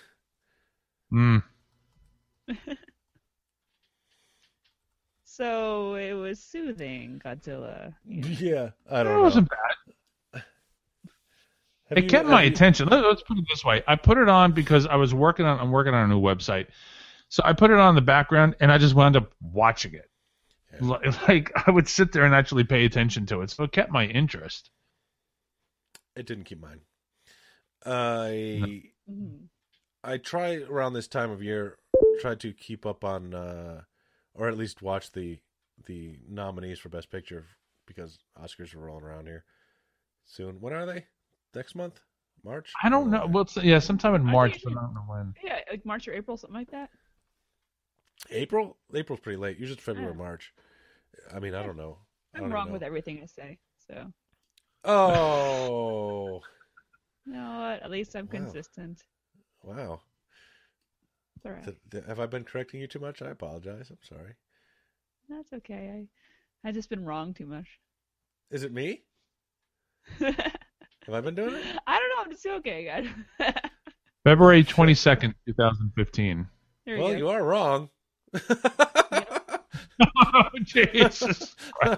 So it was soothing, Godzilla. Yeah, I don't It know. wasn't bad. It kept my attention. Let's put it this way: I put it on because I'm working on a new website, so I put it on in the background, and I just wound up watching it. Yeah. Like I would sit there and actually pay attention to it, so it kept my interest. It didn't keep mine. Mm-hmm. I try around this time of year, try to keep up on, or at least watch the nominees for Best Picture, because Oscars are rolling around here soon. When are they? Next month? March? I don't know. Well, sometime in March, but I don't know when. Yeah, like March or April, something like that. April? April's pretty late. Usually it's February, Yeah. March. I mean, I don't know. I'm wrong with everything I say, so. Oh. You know what? At least I'm Wow. consistent. Wow. It's all right. Have I been correcting you too much? I apologize. I'm sorry. That's okay. I just been wrong too much. Is it me? I Have I been doing it? don't know. I'm just okay, guys. February 22nd, 2015. There we Well, go. you are wrong. Oh, Jesus.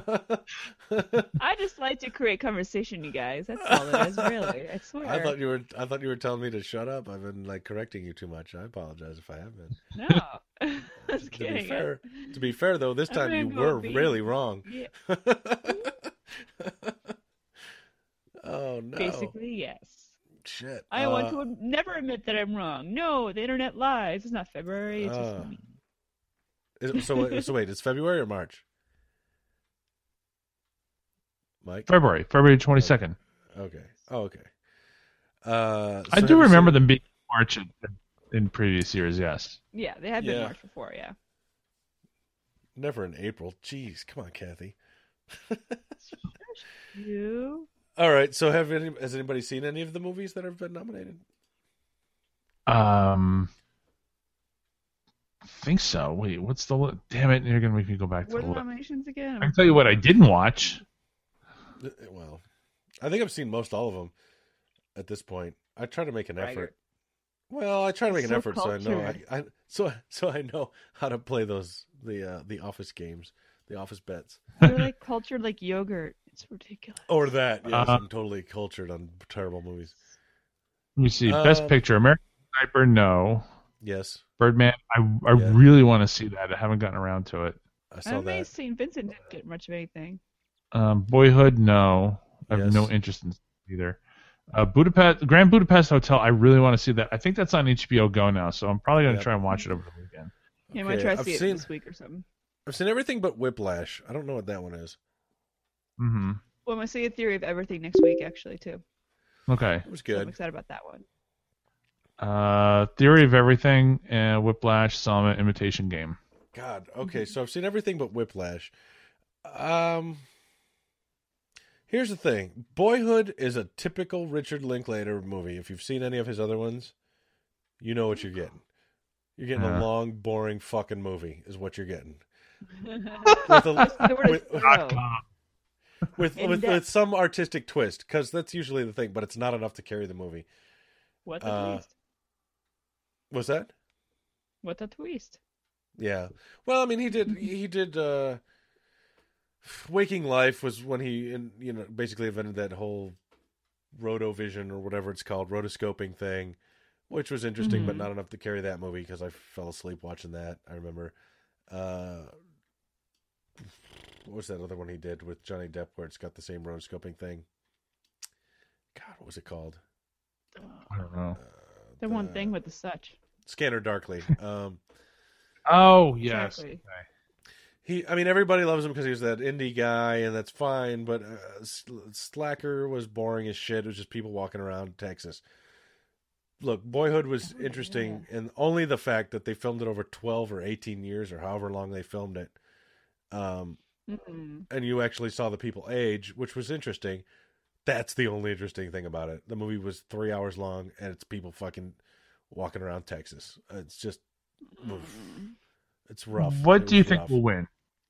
I just like to create conversation, you guys. That's all it is, really. I swear. I thought you were telling me to shut up. I've been like correcting you too much. I apologize if I have been. No. Just To kidding. be fair though, this I'm time you gonna were go be- really wrong. Yeah, Oh no. basically, yes. Shit. I want to never admit that I'm wrong. No, the internet lies. It's not February. It's just me. So wait, it's February or March? Mike? February 22nd. Okay. Oh, okay. I do remember them being March in previous years, yes. Yeah, they have been Yeah. March before, yeah. Never in April. Jeez, come on, Kathy. You? All right. So has anybody seen any of the movies that have been nominated? I think so. Wait, what's the... Damn it, you're going to make me go back to What the are the list. nominations again? I can tell you what I didn't watch. Well, I think I've seen most all of them at this point. I try to make an Braggart. effort. Well, I try to make an So effort so I know cultured. so I know how to play the office games, the office bets, They're like cultured like yogurt. It's ridiculous. or that. Yes, Uh, I'm totally cultured on terrible movies. Let me see. Best Um, Picture. American Sniper, no. Yes, Birdman, I Yeah. really want to see that. I haven't gotten around to it. I I saw think that. St. Vincent didn't get much of anything. Boyhood, no. I have Yes. no interest in it either. Grand Budapest Hotel, I really want to see that. I think that's on HBO Go now, so I'm probably going to Yep. try and watch it over the weekend. Yeah, I might Okay, try to I've see it seen- this week or something. I've seen everything but Whiplash. I don't know what that one is. Mm-hmm. Well, I'm going to see a theory of everything next week, actually, too. Okay. It was So I'm good. excited about that one. Theory of Everything, Whiplash, Selma, Imitation Game. God. Okay, so I've seen everything but Whiplash. Here's the thing. Boyhood is a typical Richard Linklater movie. If you've seen any of his other ones, you know what you're getting. You're getting Yeah. a long, boring fucking movie is what you're getting. The word is with, thorough. with In-depth. some artistic twist, because that's usually the thing, but it's not enough to carry the movie. What a twist. What's that? What a twist. Yeah. Well, I mean, he did Waking Life was when he basically invented that whole rotovision or whatever it's called, rotoscoping thing, which was interesting but Mhm. not enough to carry that movie because I fell asleep watching that. I remember what was that other one he did with Johnny Depp where it's got the same rotoscoping thing? God, what was it called? I don't know. The one thing with the such. Scanner Darkly. Oh yes. Exactly. Everybody loves him because he was that indie guy, and that's fine. But Slacker was boring as shit. It was just people walking around Texas. Look, Boyhood was interesting, and only the fact that they filmed it over 12 or 18 years, or however long they filmed it. And you actually saw the people age, which was interesting. That's the only interesting thing about it. The movie was 3 hours long, and it's people fucking walking around Texas. It's just, it's rough. What do you think will win?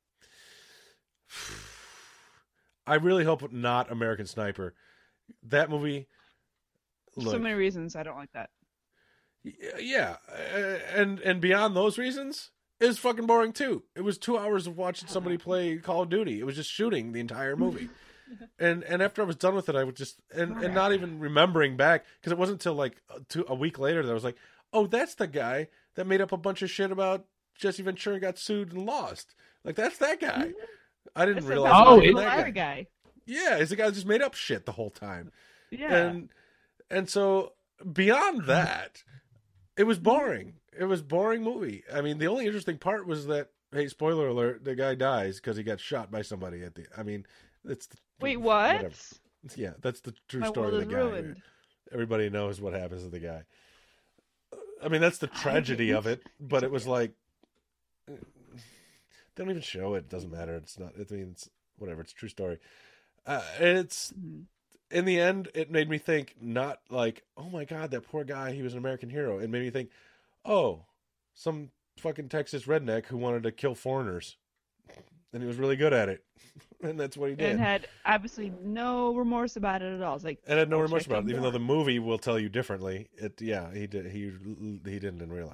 I really hope not American Sniper. That movie. Look, so many reasons I don't like that. Yeah, and beyond those reasons, it was fucking boring too. It was 2 hours of watching somebody play Call of Duty. It was just shooting the entire movie. And after I was done with it, I would just and not even remembering back, because it wasn't until like a week later that I was like, oh, that's the guy that made up a bunch of shit about Jesse Ventura got sued and lost. Like, that's that guy. I didn't realize. Oh, it's that guy. Yeah, he's the guy who just made up shit the whole time. Yeah. And so beyond that, it was boring. It was a boring movie. I mean, the only interesting part was that, hey, spoiler alert, the guy dies because he got shot by somebody at the. I mean, it's. Wait, what? Whatever. Yeah, that's the true My story of world the is guy. ruined. Everybody knows what happens to the guy. I mean, that's the tragedy of it. But it was like, they don't even show it. It doesn't matter. It's not. I mean, it's whatever. It's a true story. It's in the end, it made me think, not like, oh my god, that poor guy, he was an American hero. It made me think, oh, some fucking Texas redneck who wanted to kill foreigners, and he was really good at it, and that's what he did. And had obviously no remorse about it at all. It's like, and had no remorse about it, even though the movie will tell you differently. He did. He didn't in real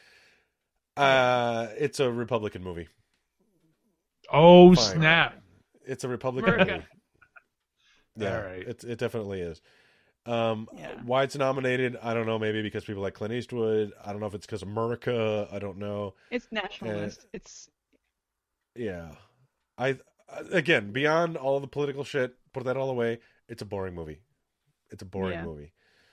life. It's a Republican movie. Oh, Fine. snap. It's a Republican America. movie. Yeah, All right. it definitely is. Why it's nominated, I don't know. Maybe because people like Clint Eastwood. I don't know if it's because America. I don't know. It's nationalist. It's Yeah. Again, beyond all the political shit, put that all away. It's a boring movie. It's a boring movie.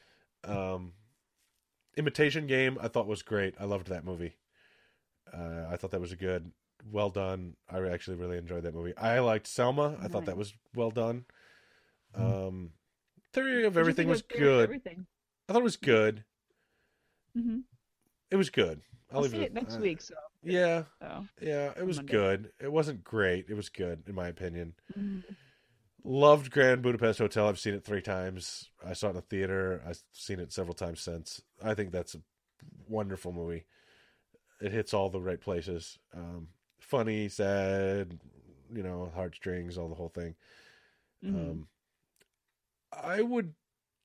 Imitation Game, I thought was great. I loved that movie. I thought that was well done. I actually really enjoyed that movie. I liked Selma. I thought that was well done. Theory of Everything was good. I thought it was good. Mm-hmm. It was good. I'll see it next week. So yeah, so. yeah, it was Monday. good. It wasn't great. It was good in my opinion. Mm-hmm. Loved Grand Budapest Hotel. I've seen it 3 times. I saw it in a theater. I've seen it several times since. I think that's a wonderful movie. It hits all the right places. Funny, sad, heartstrings, all the whole thing. Mm-hmm. I would.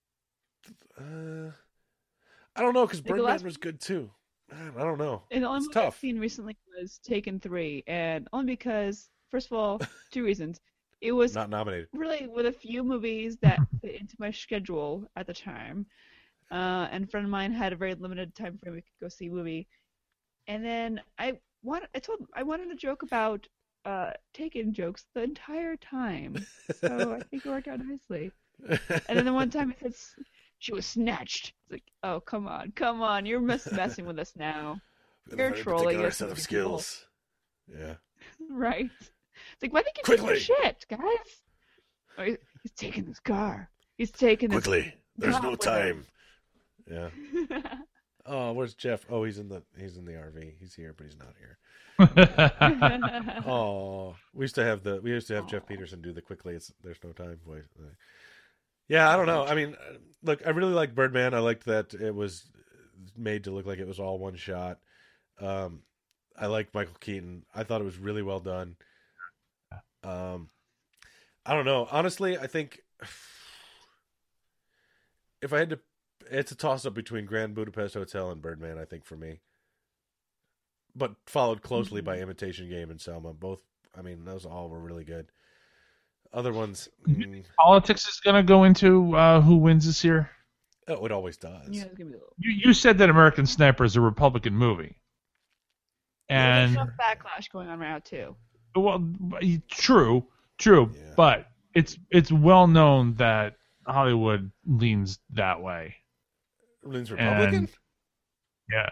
I don't know, because Birdman was good too. I don't know. And the only It's movie I've tough. seen recently was Taken 3, and only because, first of all, 2 reasons. It was Not nominated. really one of the few movies that fit into my schedule at the time. And a friend of mine had a very limited time frame we could go see a movie. And then I wanted to joke about Taken jokes the entire time. So I think it worked out nicely. And then the one time he said she was snatched. It's like, oh, come on, you're messing with us now. You're trolling us. Set of skills. Yeah. Right. It's like, why did you Quickly. take your shit, guys? Oh, he's taking his car. He's taking this. Quickly. There's God no with time. Yeah. Oh, where's Jeff? Oh, he's in the RV. He's here, but he's not here. Oh, we used to have Jeff Peterson do the quickly. There's no time voice. Yeah, I don't know. I mean, look, I really liked Birdman. I liked that it was made to look like it was all one shot. I liked Michael Keaton. I thought it was really well done. I don't know. Honestly, I think if I had to, it's a toss-up between Grand Budapest Hotel and Birdman, I think, for me. But followed closely by Imitation Game and Selma. Both, I mean, those all were really good. Other ones... Politics is going to go into who wins this year? Oh, it always does. Yeah, it's gonna be a little. You said that American Sniper is a Republican movie. And There's some backlash going on right now too. well, true, Yeah. but it's well known that Hollywood leans that way. Leans Republican? Yeah.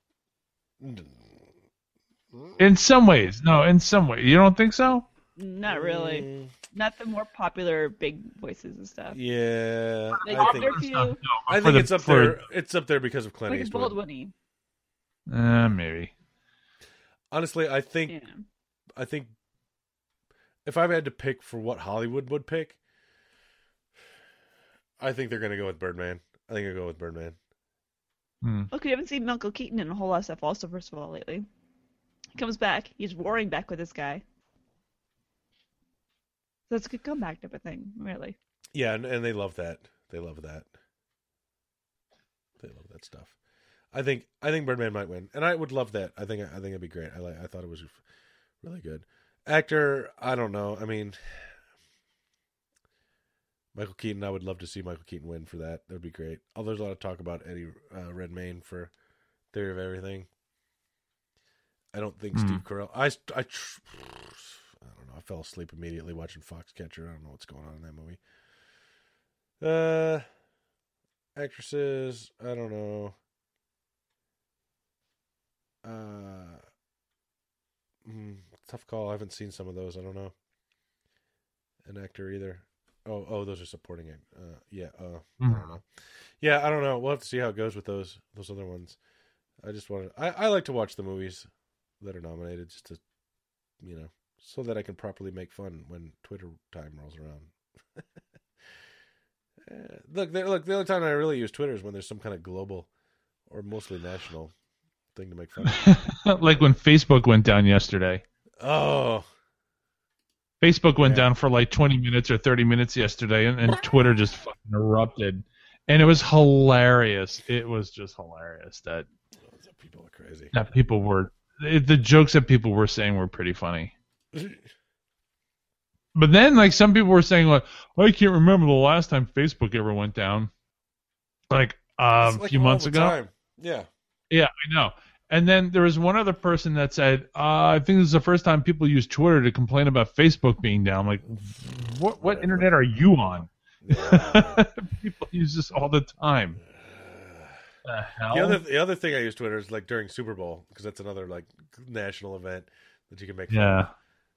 In some ways. No, in some way. You don't think so? Not really. Not the more popular big voices and stuff. Yeah, Like, I think they're few, it's up there. It's up there because of Clint like Eastwood. Baldwin-y. Maybe. Honestly, I think Yeah. if I had to pick for what Hollywood would pick, I think they're gonna go with Birdman. I think I'll go with Birdman. Look, we haven't seen Michael Keaton in a whole lot of stuff also, first of all, lately. He comes back. He's roaring back with this guy. So it's a good comeback type of thing, really. Yeah, and they love that. They love that. They love that stuff. I think Birdman might win, and I would love that. I think it'd be great. I thought it was really good. Actor, I don't know. I mean, Michael Keaton. I would love to see Michael Keaton win for that. That would be great. Although there's a lot of talk about Eddie Redmayne for Theory of Everything. I don't think Steve Carell. I don't know. I fell asleep immediately watching Foxcatcher. I don't know what's going on in that movie. Actresses, I don't know. Tough call. I haven't seen some of those. I don't know. An actor either. Oh, those are supporting it. I don't know. Yeah, I don't know. We'll have to see how it goes with those other ones. I just want to. I like to watch the movies that are nominated just to, so that I can properly make fun when Twitter time rolls around. Look, the only time I really use Twitter is when there's some kind of global or mostly national thing to make fun of. Like when Facebook went down yesterday. Oh. Facebook went down for like 20 minutes or 30 minutes yesterday, and Twitter just fucking erupted. And it was hilarious. It was just hilarious that people are crazy. That people were... The jokes that people were saying were pretty funny. But then, like, some people were saying, like, I can't remember the last time Facebook ever went down. Like, a few months ago. Time. Yeah. Yeah, I know. And then there was one other person that said, I think this is the first time people use Twitter to complain about Facebook being down. I'm like, what internet are you on? Yeah. People use this all the time. The hell? The other thing I use Twitter is like during Super Bowl, because that's another like national event that you can make fun of.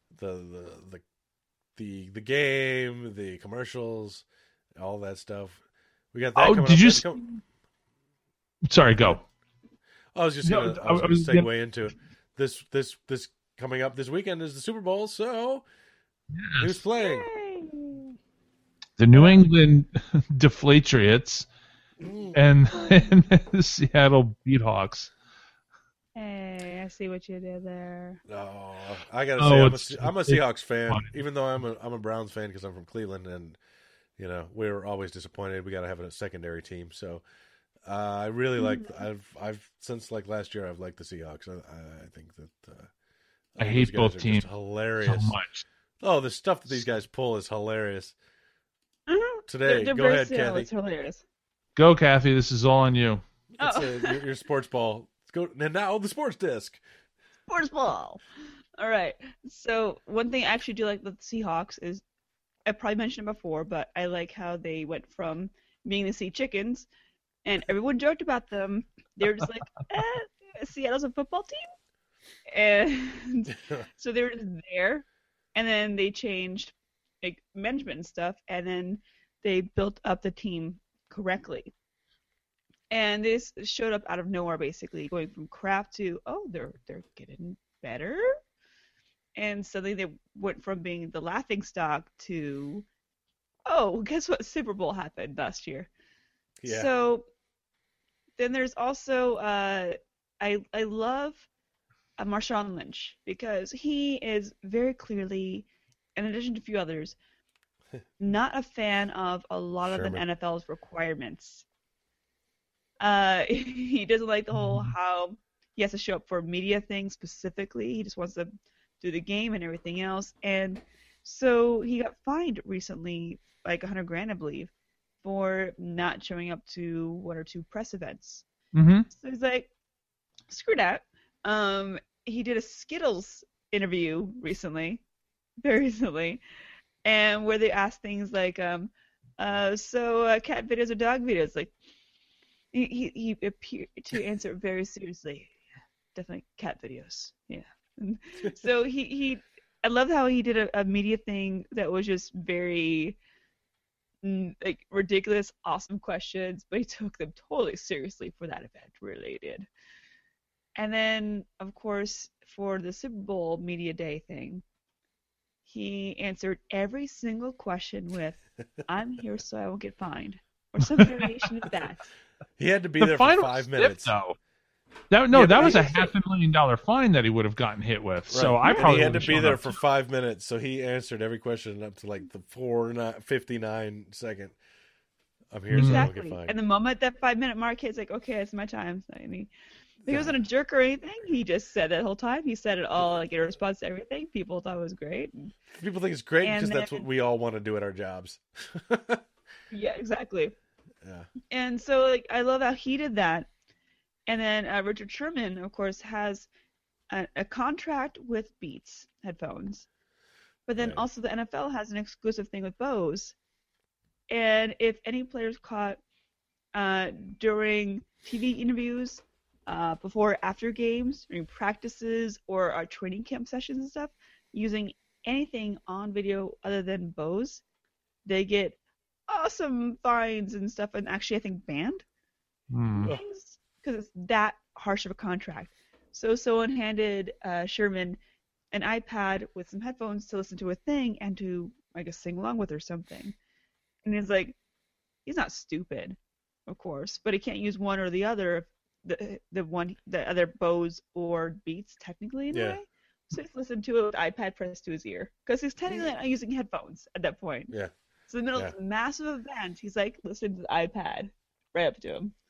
The game, the commercials, all that stuff. We got that coming did up. you Sorry, go. I was just going to segue into it. This coming up this weekend is the Super Bowl, so who's playing? The New England Deflatriots and the Seattle Beathawks. Hey, I see what you did there. Oh, I gotta say, I'm a Seahawks fan, even though I'm a Browns fan because I'm from Cleveland, and we're always disappointed. We got to have a secondary team, so I really like. I've since like last year, I've liked the Seahawks. I think that I hate both teams hilarious so much. Oh, the stuff that these guys pull is hilarious. Mm-hmm. Today, go ahead, Kathy. It's hilarious. Go, Kathy. This is all on you. It's your sports ball. Let's go and now the sports desk. Sports ball. All right. So one thing I actually do like with the Seahawks is I probably mentioned it before, but I like how they went from being the Sea Chickens, and everyone joked about them. They were just like, Seattle's a football team, and so they were just there, and then they changed like management and stuff, and then they built up the team correctly. And this showed up out of nowhere, basically, going from crap to, they're getting better. And suddenly they went from being the laughing stock to, guess what? Super Bowl happened last year. Yeah. So then there's also, I love Marshawn Lynch, because he is very clearly, in addition to a few others, not a fan of a lot of the NFL's requirements. He doesn't like the whole how he has to show up for media things specifically. He just wants to do the game and everything else. And so he got fined recently, like $100,000, I believe, for not showing up to one or two press events. Mm-hmm. So he's like, screw that. He did a Skittles interview very recently, and where they asked things like, so cat videos or dog videos? Like, he appeared to answer very seriously. Definitely cat videos. Yeah. And so I love how he did a media thing that was just very like ridiculous, awesome questions, but he took them totally seriously for that event, really did. And then, of course, for the Super Bowl media day thing, he answered every single question with, "I'm here so I won't get fined," or some variation of that. He had to be The there for fine 5 was minutes. stiff, though. Yeah, That but was he- a $500,000 fine that he would have gotten hit with. So Right. I And probably he had to would've be shown there up for too. 5 minutes, so he answered every question up to like the 4:59 second. I'm here so I don't get Exactly. fined. And the moment that 5 minute mark hits, like, okay, it's my time. And he wasn't a jerk or anything. He just said that whole time. He said it all like in response to everything. People thought it was great. And, People think it's great And because that's then- what we all want to do at our jobs. yeah, exactly. Yeah. And so like I love how he did that. And then Richard Sherman, of course, has a contract with Beats headphones, but then Right. also the NFL has an exclusive thing with Bose. And if any players caught during TV interviews, before, after games, during practices, or our training camp sessions and stuff, using anything on video other than Bose, they get awesome fines and stuff, and actually I think banned Hmm. things because it's that harsh of a contract. So someone handed Sherman an iPad with some headphones to listen to a thing and to, I guess, sing along with or something. And he's like, he's not stupid, of course, but he can't use one or the other, the other Bose or Beats technically in a Yeah. way. So he's listened to it with iPad pressed to his ear because he's technically not using headphones at that point. Yeah. So in the middle Yeah. of this massive event, he's like listening to the iPad right up to him.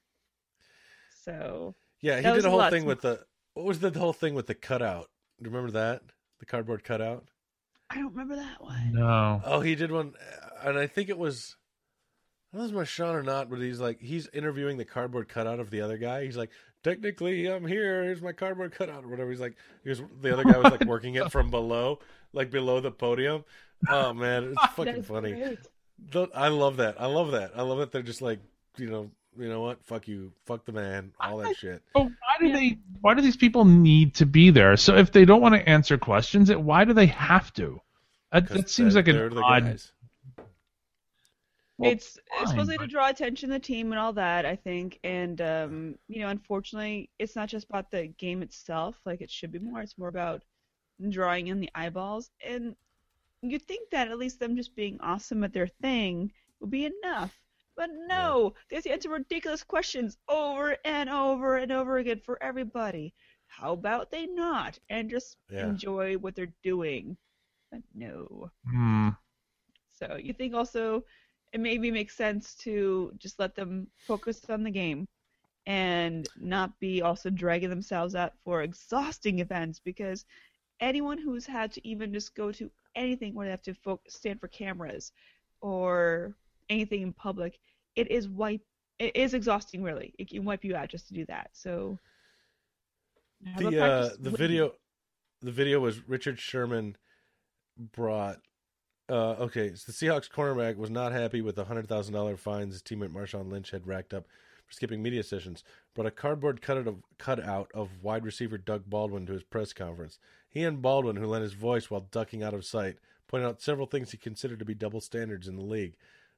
So Yeah, he That did was a a whole lot thing to- with what was the whole thing with the cutout? Do you remember that? The cardboard cutout? I don't remember that one. No. Oh, he did one, and I think it was, I don't know if it was Marshawn or not, but he's interviewing the cardboard cutout of the other guy. He's like, technically, I'm here. Here's my cardboard cutout or whatever. The other guy was like working it from below, like below the podium. Oh man, it's fucking That's funny. great. I love that. I love that they're just like, you know what? Fuck you. Fuck the man. All that shit. But why do these people need to be there? So if they don't want to answer questions, why do they have to? That seems like they're an the odd. guys. Well, It's fine, supposedly to but- draw attention to the team and all that, I think. And unfortunately, it's not just about the game itself, like it should be more. It's more about drawing in the eyeballs. And you'd think that at least them just being awesome at their thing would be enough. But no, they have to answer ridiculous questions over and over and over again for everybody. How about they not and just Yeah. enjoy what they're doing? But no. Hmm. So you think also it maybe makes sense to just let them focus on the game and not be also dragging themselves out for exhausting events, because anyone who's had to even just go to anything where they have to stand for cameras or anything in public, it is exhausting, really. It can wipe you out just to do that. So have a practice The winning. video was Richard Sherman brought. Okay, so the Seahawks cornerback was not happy with the $100,000 fines his teammate Marshawn Lynch had racked up for skipping media sessions. Brought a cardboard cutout of wide receiver Doug Baldwin to his press conference. He and Baldwin, who lent his voice while ducking out of sight, pointed out several things he considered to be double standards in the league.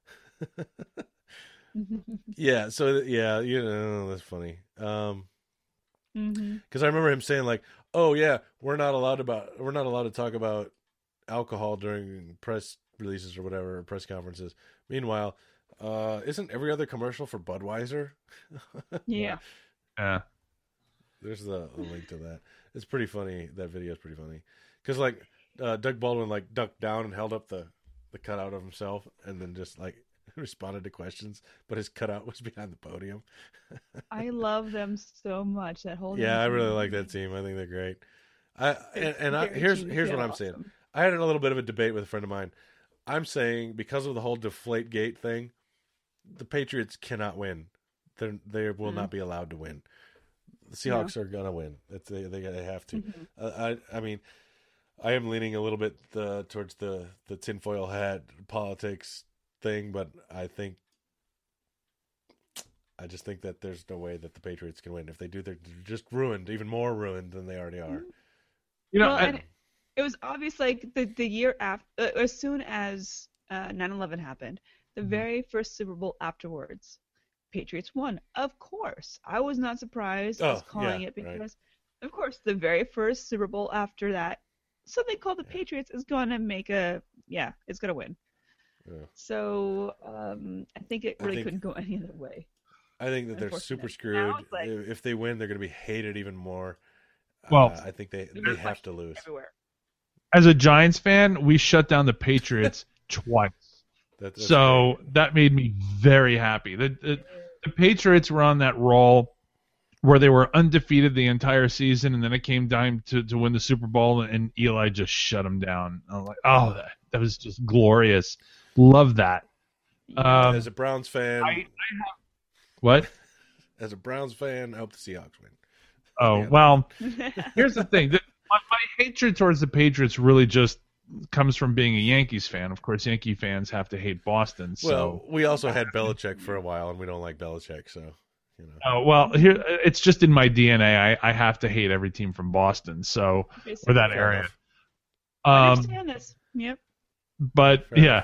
Yeah, so that's funny. Because I remember him saying like, "Oh yeah, we're not allowed to talk about alcohol during press releases or whatever, or press conferences." Meanwhile, isn't every other commercial for Budweiser? Yeah. Yeah. There's a link to that. It's pretty funny. That video is pretty funny because like Doug Baldwin like ducked down and held up the cutout of himself, and then just like responded to questions, but his cutout was behind the podium. I love them so much. That whole Yeah, I team. really like that team. I think they're great. It's Here's guaranteed what to I'm be saying. awesome. I had a little bit of a debate with a friend of mine. I'm saying because of the whole Deflate Gate thing, the Patriots cannot win. They will not be allowed to win. The Seahawks are gonna win. They have to. I mean, I am leaning a little bit towards the tinfoil hat politics thing, but I think I just think that there's no way that the Patriots can win. If they do, they're just ruined, even more ruined than they already are. You know, Well, and it was obvious, like the year after, as soon as 9/11 happened, the very first Super Bowl afterwards, Patriots won. Of course, I was not surprised. I was calling it because, of course, the very first Super Bowl after that, something called the Patriots is going to make it's going to win. Yeah. So I think it really couldn't go any other way. I think that they're super screwed. Like, if they win, they're going to be hated even more. Well, I think they have to lose. Everywhere. As a Giants fan, we shut down the Patriots twice. That's so great. That made me very happy. The Patriots were on that roll where they were undefeated the entire season, and then it came time to win the Super Bowl, and Eli just shut them down. I was like, oh, that was just glorious. Love that. As a Browns fan, I have... What? As a Browns fan, I hope the Seahawks win. Oh, well, here's the thing. My hatred towards the Patriots really just comes from being a Yankees fan. Of course, Yankee fans have to hate Boston. So. Well, we also had Belichick for a while, and we don't like Belichick, so... You know. Oh, well, here it's just in my DNA. I have to hate every team from Boston, so or that area. I understand this. Yep. But yeah.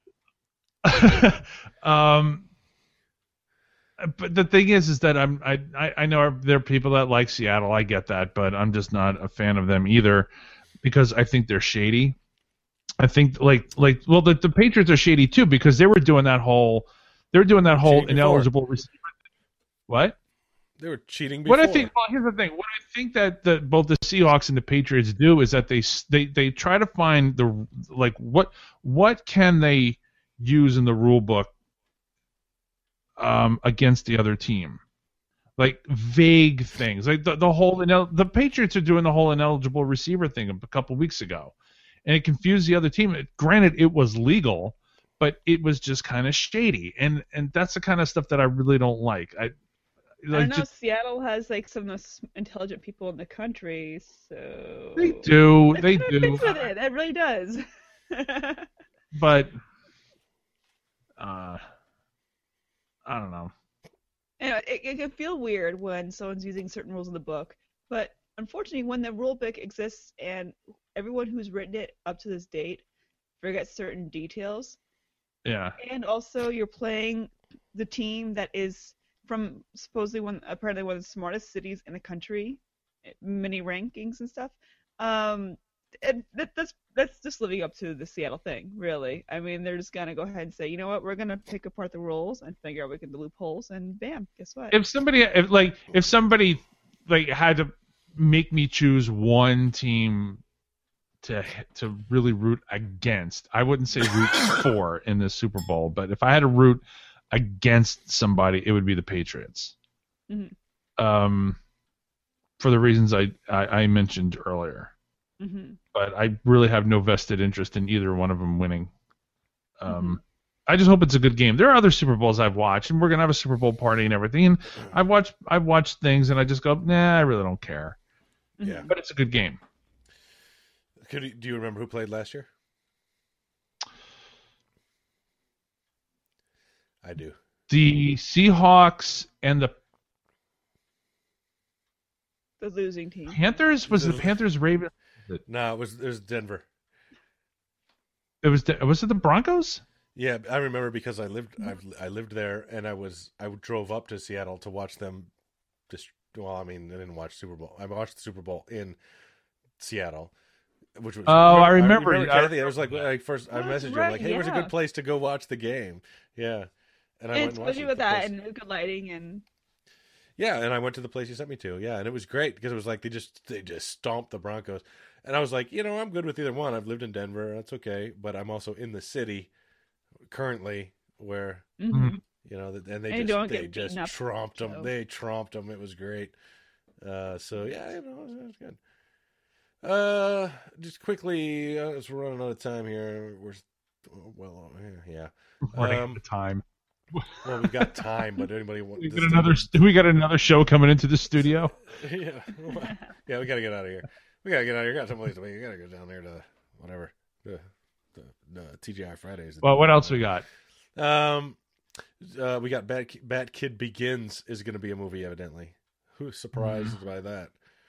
But the thing is that I know there are people that like Seattle. I get that, but I'm just not a fan of them either because I think they're shady. I think the Patriots are shady too because they were doing that whole ineligible receiver. What? They were cheating before. Here's the thing. What I think that both the Seahawks and the Patriots do is that they try to find what can they use in the rule book against the other team, like vague things, like the whole the Patriots are doing the whole ineligible receiver thing a couple weeks ago, and it confused the other team. Granted, it was legal, but it was just kind of shady, and that's the kind of stuff that I really don't like. I know Seattle has like some of the most intelligent people in the country, so they do. Fix with it. It really does. But I don't know. Anyway, it can feel weird when someone's using certain rules in the book, but unfortunately, when the rule book exists and everyone who's written it up to this date forgets certain details. Yeah. And also, you're playing the team that is from supposedly apparently one of the smartest cities in the country, many rankings and stuff. That's just living up to the Seattle thing, really. I mean, they're just gonna go ahead and say, you know what, we're gonna pick apart the rules and figure out the loopholes, and bam, guess what? If somebody had to make me choose one team to really root against, I wouldn't say root for in the Super Bowl, but if I had to root against somebody, it would be the Patriots. Mm-hmm. For the reasons I mentioned earlier. Mm-hmm. But I really have no vested interest in either one of them winning. I just hope it's a good game. There are other Super Bowls I've watched, and we're gonna have a Super Bowl party and everything. And I've watched things, and I just go, nah, I really don't care. Yeah, but it's a good game. Do you remember who played last year? I do. The Seahawks and the losing team. Panthers? Was the Panthers Ravens? No, it was Denver. Was it the Broncos? Yeah, I remember because I lived there, and I drove up to Seattle to watch them. I didn't watch Super Bowl. I watched the Super Bowl in Seattle, which was. I remember. Kathy, I was like first. I messaged her like, "Hey, where's a good place to go watch the game?" Yeah, and I went and watched it. With that and good lighting and. Yeah, and I went to the place you sent me to. Yeah, and it was great because it was like they just stomped the Broncos, and I was like, I'm good with either one. I've lived in Denver, that's okay, but I'm also in the city currently where and they just tromped them. They tromped them. It was great. So yeah, it was good. Just quickly, as we're running out of time here, yeah, running out of time. Well, we've got time, but anybody want? We got another show coming into the studio. Yeah, we gotta get out of here. Got someplace to be. We gotta go down there to whatever the TGI Fridays. Well, what else we got? We got Bat Kid Begins is going to be a movie, evidently. Who's surprised by that?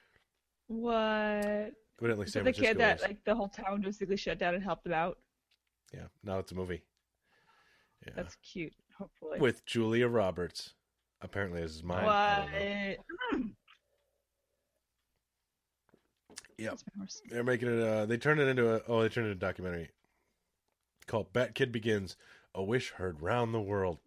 What? Evidently, Is San it the Francisco kid that is. like the whole town basically shut down and helped them out? Yeah, now it's a movie. Yeah, That's cute. Hopefully. with Julia Roberts. Apparently, as his mom. I don't know. What? Yep. That's my horse. They're making it. They turned it into a documentary called Bat Kid Begins: A Wish Heard Round the World.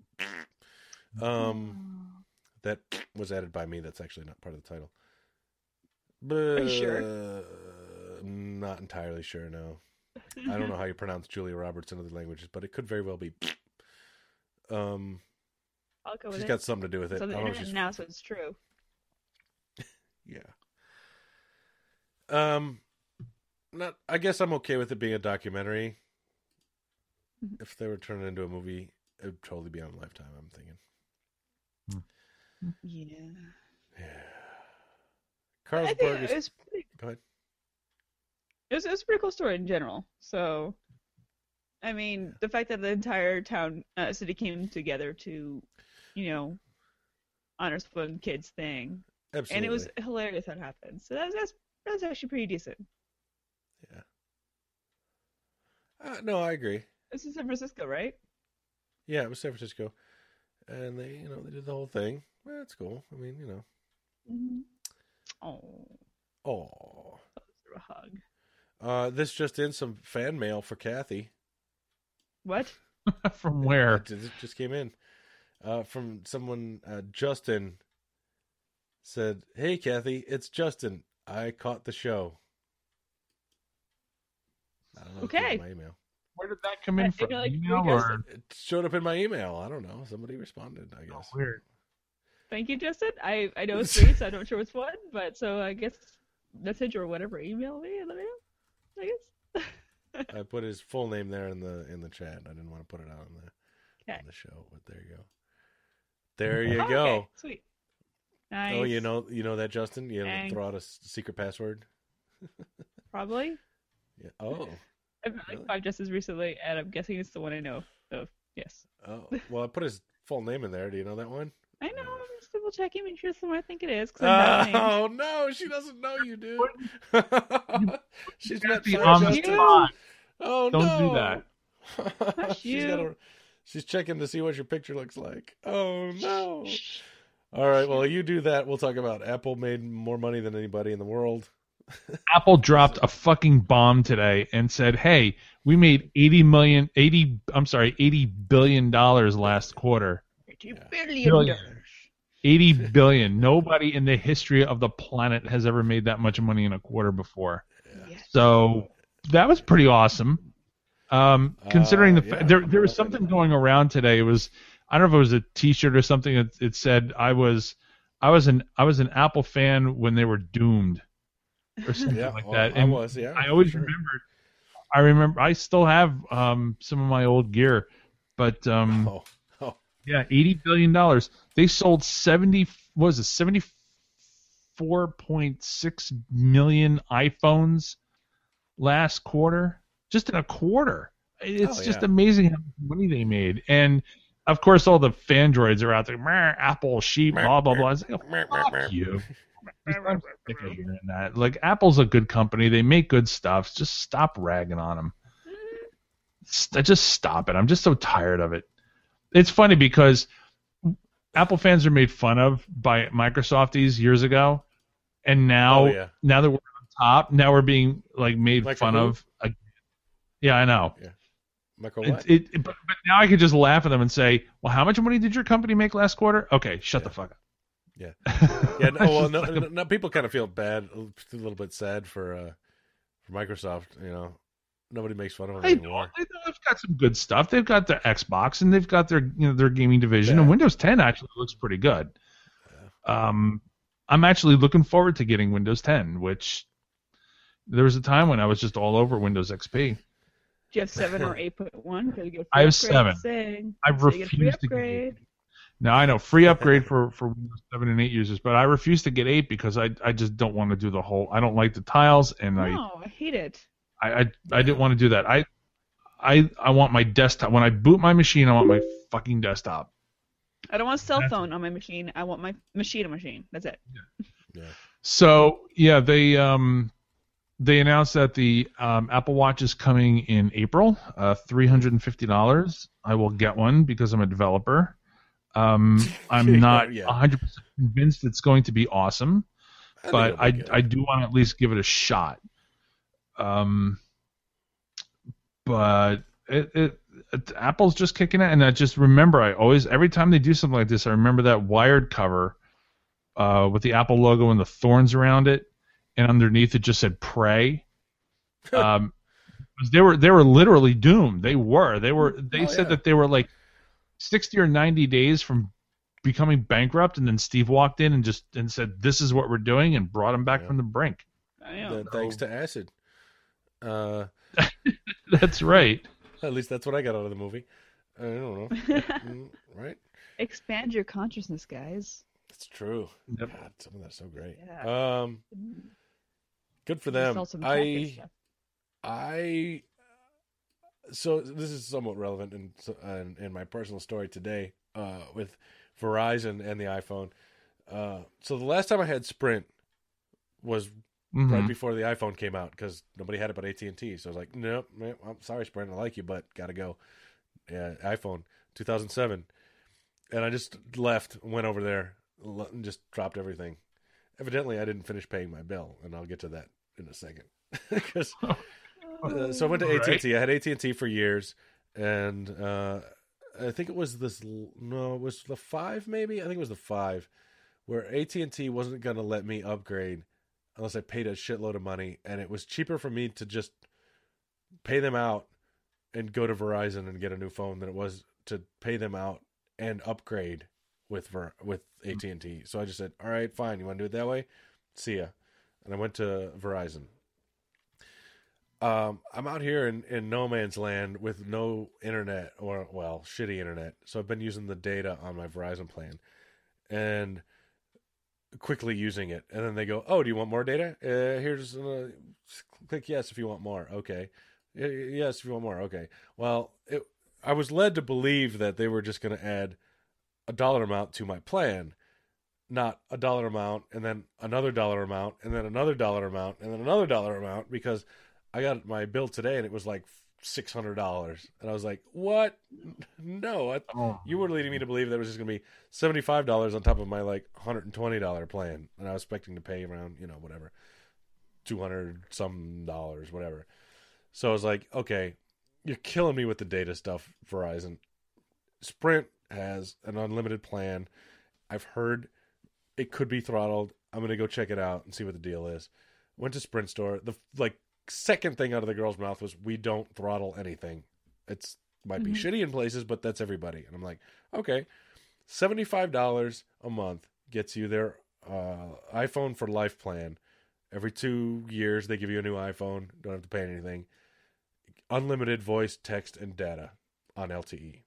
That was added by me. That's actually not part of the title. But, Are you sure? Not entirely sure. No, I don't know how you pronounce Julia Roberts in other languages, but it could very well be. I'll go with She's it. got something to do with it. It's on I the don't know if internet she's now, so it's true. Yeah. Not. I guess I'm okay with it being a documentary. If they were turning it into a movie, it would totally be on Lifetime. I'm thinking. Yeah. Yeah. I Carlsberg think is. it was pretty. Go ahead. It was a pretty cool story in general. So, I mean, the fact that the entire town, city came together to, honor this one kid's thing, Absolutely. and it was hilarious how it happened. So that's actually pretty decent. No, I agree. This is San Francisco, right? Yeah, it was San Francisco, and they did the whole thing. Well, that's cool. I mean, Mm-hmm. Oh, Oh. a hug. This just in, some fan mail for Kathy. What? From where? It just came in. From someone, Justin said, "Hey, Kathy, it's Justin. I caught the show." I don't know. If it Okay. was my email. Where did that come in from? like, Email we just- or? It showed up in my email. I don't know. Somebody responded, I Oh, guess. weird. Thank you, Justin. I know it's three, so I'm not sure which one, but so I guess message or whatever, email me and let me know. I guess. I put his full name there in the chat. I didn't want to put it out on Okay. the show, but there you go. There you Oh, go. okay. Sweet. Nice. Oh, you know that, Justin? You Thanks. throw out a secret password? Probably. Yeah. Oh. I've met Really? like 5 Justices recently, and I'm guessing it's the one I know of. Yes. Oh. Well, I put his full name in there. Do you know that one? I know. I'm just double checking, make sure it's the one I think it is. Cause I'm not Oh no, she doesn't know you, dude. She's met Kathy, five on the Justins. spot. Oh Don't no. do that. Hush she's you. she's checking to see what your picture looks like. Oh no. All right, well, you do that. We'll talk about Apple made more money than anybody in the world. Apple dropped a fucking bomb today and said, "Hey, we made $80 billion last quarter. $80 Billion. billion. 80 billion. Nobody in the history of the planet has ever made that much money in a quarter before. Yes. So that was pretty awesome. Considering yeah. there was something going around today. It was, I don't know if it was a T-shirt or something. It said I was an Apple fan when they were doomed, or something Yeah, like well, that. I And was, yeah. I always for sure. remember. I still have some of my old gear, but Oh. yeah, $80 billion. They sold 74.6 million iPhones last quarter, just in a quarter. It's just yeah. amazing how much money they made. And of course, all the fandroids are out there. "Meh, Apple sheep, blah blah blah." It's like, fuck you. I'm sick of hearing that. Like, Apple's a good company. They make good stuff. Just stop ragging on them. Just stop it. I'm just so tired of it. It's funny because Apple fans are made fun of by Microsofties years ago, and now Oh, yeah. now that we're on top, now we're being like made Micro fun who? of. Yeah, I know. Michael, what? But now I could just laugh at them and say, "Well, how much money did your company make last quarter?" Okay, shut the fuck up. Yeah. Yeah. No, people kind of feel bad, a little bit sad for Microsoft. Nobody makes fun of them They've anymore. got some good stuff. They've got their Xbox and they've got their their gaming division. Yeah. And Windows 10 actually looks pretty good. I'm actually looking forward to getting Windows 10, which there was a time when I was just all over Windows XP. Do you have 7 or 8.1? Because you get a free I have upgrade 7. saying- I so you get a free refuse to get upgrade. Now, I know, free upgrade for Windows 7 and 8 users, but I refuse to get 8 because I just don't want to do the whole. I don't like the tiles, and No, I hate it. I didn't want to do that. I want my desktop. When I boot my machine, I want my fucking desktop. I don't want a cell phone on my machine. I want my machine on machine. That's it. Yeah. So yeah, they announced that the Apple Watch is coming in April, $350. I will get one because I'm a developer. I'm not Yeah. 100% convinced it's going to be awesome, but think it'll be I do want to at least give it a shot. But Apple's just kicking it, and I just remember every time they do something like this, I remember that Wired cover with the Apple logo and the thorns around it, and underneath it just said "Pray." They were literally doomed. They said that they were like 60 or 90 days from becoming bankrupt, and then Steve walked in and said, "This is what we're doing," and brought them back from the brink. Thanks to acid. That's right. At least that's what I got out of the movie. I don't know. Right? Expand your consciousness, guys. It's true. Yep. God, some of that's so great. Yeah. Good for Sell them. some package stuff. So this is somewhat relevant in my personal story today with Verizon and the iPhone. So the last time I had Sprint was right before the iPhone came out because nobody had it but AT&T. So I was like, nope, I'm sorry, Sprint, I like you, but gotta go. Yeah, iPhone 2007, and I just left, went over there, and just dropped everything. Evidently, I didn't finish paying my bill, and I'll get to that in a second. So I went to AT&T. I had AT&T for years, and I think it was it was the 5 maybe? I think it was the 5, where AT&T wasn't going to let me upgrade unless I paid a shitload of money, and it was cheaper for me to just pay them out and go to Verizon and get a new phone than it was to pay them out and upgrade with AT&T. So I just said, all right, fine. You want to do it that way? See ya. And I went to Verizon. I'm out here in no man's land with no internet shitty internet. So I've been using the data on my Verizon plan and quickly using it. And then they go, oh, do you want more data? Here's click yes if you want more. Okay. Yes if you want more. Okay. Well, I was led to believe that they were just going to add a dollar amount to my plan, not a dollar amount and then another dollar amount and then another dollar amount and then another dollar amount, because I got my bill today and it was like $600. And I was like, what? No, you were leading me to believe that it was just going to be $75 on top of my like $120 plan. And I was expecting to pay around, whatever, $200 some dollars, whatever. So I was like, okay, you're killing me with the data stuff, Verizon. Sprint has an unlimited plan. I've heard it could be throttled. I'm going to go check it out and see what the deal is. Went to Sprint store. The second thing out of the girl's mouth was, we don't throttle anything. It's might be shitty in places, but that's everybody. And I'm like, okay, $75 a month gets you their iPhone for life plan. Every 2 years, they give you a new iPhone. Don't have to pay anything. Unlimited voice, text, and data on LTE.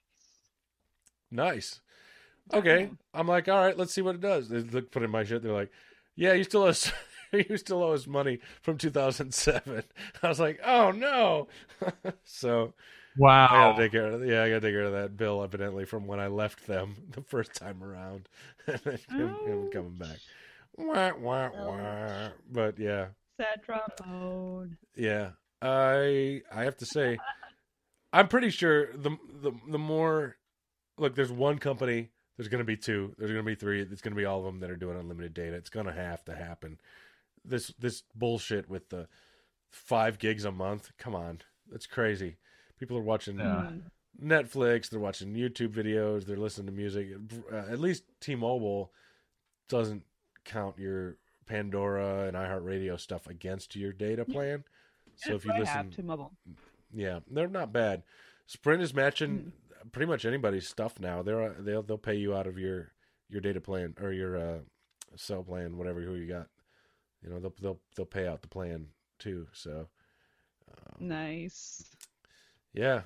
Nice. Okay. I'm like, all right, let's see what it does. They put in my shit. They're like, yeah, you still owe us money from 2007. I was like, oh no. So wow. I gotta take care of that bill, evidently, from when I left them the first time around. And him coming back. Wah, wah, wah. But yeah. Sad trombone. Yeah. I have to say, I'm pretty sure the more, look, there's one company, there's going to be 2, there's going to be 3, it's going to be all of them that are doing unlimited data. It's going to have to happen. This bullshit with the 5 gigs a month, come on, that's crazy. People are watching Netflix, they're watching YouTube videos, they're listening to music. At least T-Mobile doesn't count your Pandora and iHeartRadio stuff against your data plan. So if you listen, T-Mobile. Yeah, they're not bad. Sprint is matching pretty much anybody's stuff now. They'll pay you out of your data plan or your cell plan, who you got. They'll pay out the plan too. So nice. Yeah.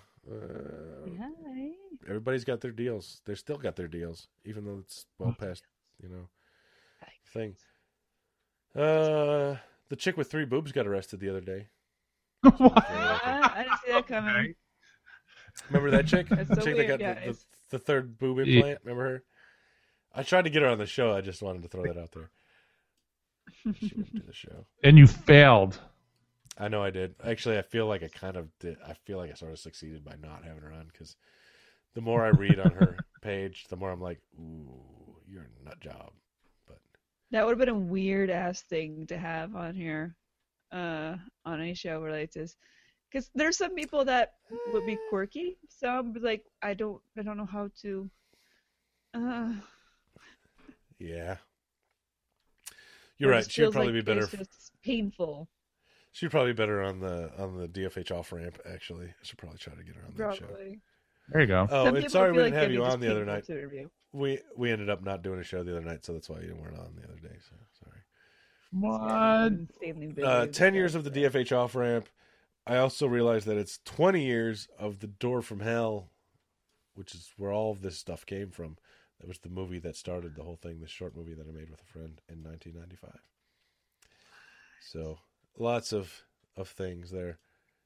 Hi. Everybody's got their deals. They still got their deals, even though it's well past thing. The chick with 3 boobs got arrested the other day. What? I didn't see that coming. Remember that chick? That's The so chick weird, that got yeah, the it's- the third boob Yeah. implant. Remember her? I tried to get her on the show. I just wanted to throw that out there. She wouldn't do the show. And you failed. I know I did. Actually, I feel like I kind of did. I feel like I sort of succeeded by not having her on because the more I read on her page, the more I'm like, ooh, you're a nut job. But That would have been a weird ass thing to have on here, on a show related to this. Because there's some people that would be quirky. Some would like I don't know how to. yeah, you're right. She would probably be better. It's just painful. She'd probably be better on the DFH off ramp. Actually, I should probably try to get her on that show. Probably. There you go. Oh, Some and people sorry feel we like didn't have they'd you be just on the other painful night. to interview. We ended up not doing a show the other night, so that's why you weren't on the other day. So sorry. What? Insanely busy. 10 years of the DFH off ramp. I also realized that it's 20 years of The Door from Hell, which is where all of this stuff came from. That was the movie that started the whole thing, this short movie that I made with a friend in 1995. So lots of things there.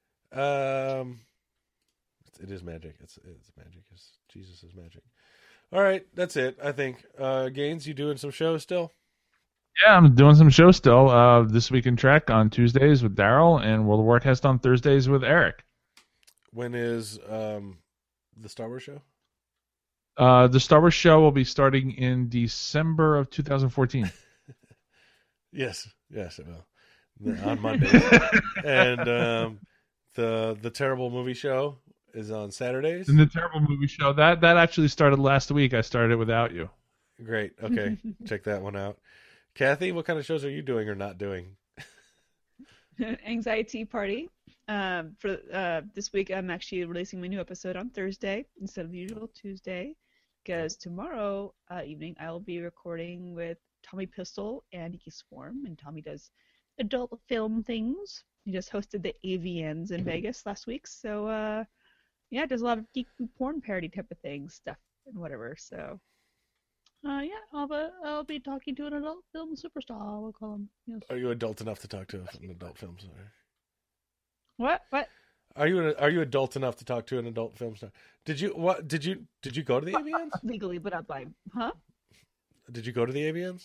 It is magic. It's magic. Jesus is magic. All right, that's it, I think. Gaines, you doing some shows still? Yeah, I'm doing some shows still. This Week in Trek on Tuesdays with Daryl, and World of Warcast on Thursdays with Eric. When is the Star Wars show? The Star Wars show will be starting in December of 2014. Yes, it will. On Monday. And the Terrible Movie Show is on Saturdays. And the Terrible Movie Show, that actually started last week. I started it without you. Great. Okay. Check that one out. Kathy, what kind of shows are you doing or not doing? Anxiety Party. For this week, I'm actually releasing my new episode on Thursday instead of the usual Tuesday, because tomorrow evening I'll be recording with Tommy Pistol and Geek Swarm, and Tommy does adult film things. He just hosted the AVNs in Vegas last week, so yeah, does a lot of geek porn parody type of things, stuff and whatever. So yeah, I'll be talking to an adult film superstar. We'll call him. Yes. Are you adult enough to talk to an adult film star? What? Are you adult enough to talk to an adult film star? Did you go to the AVNs? Legally, but not by. Huh? Did you go to the AVNs?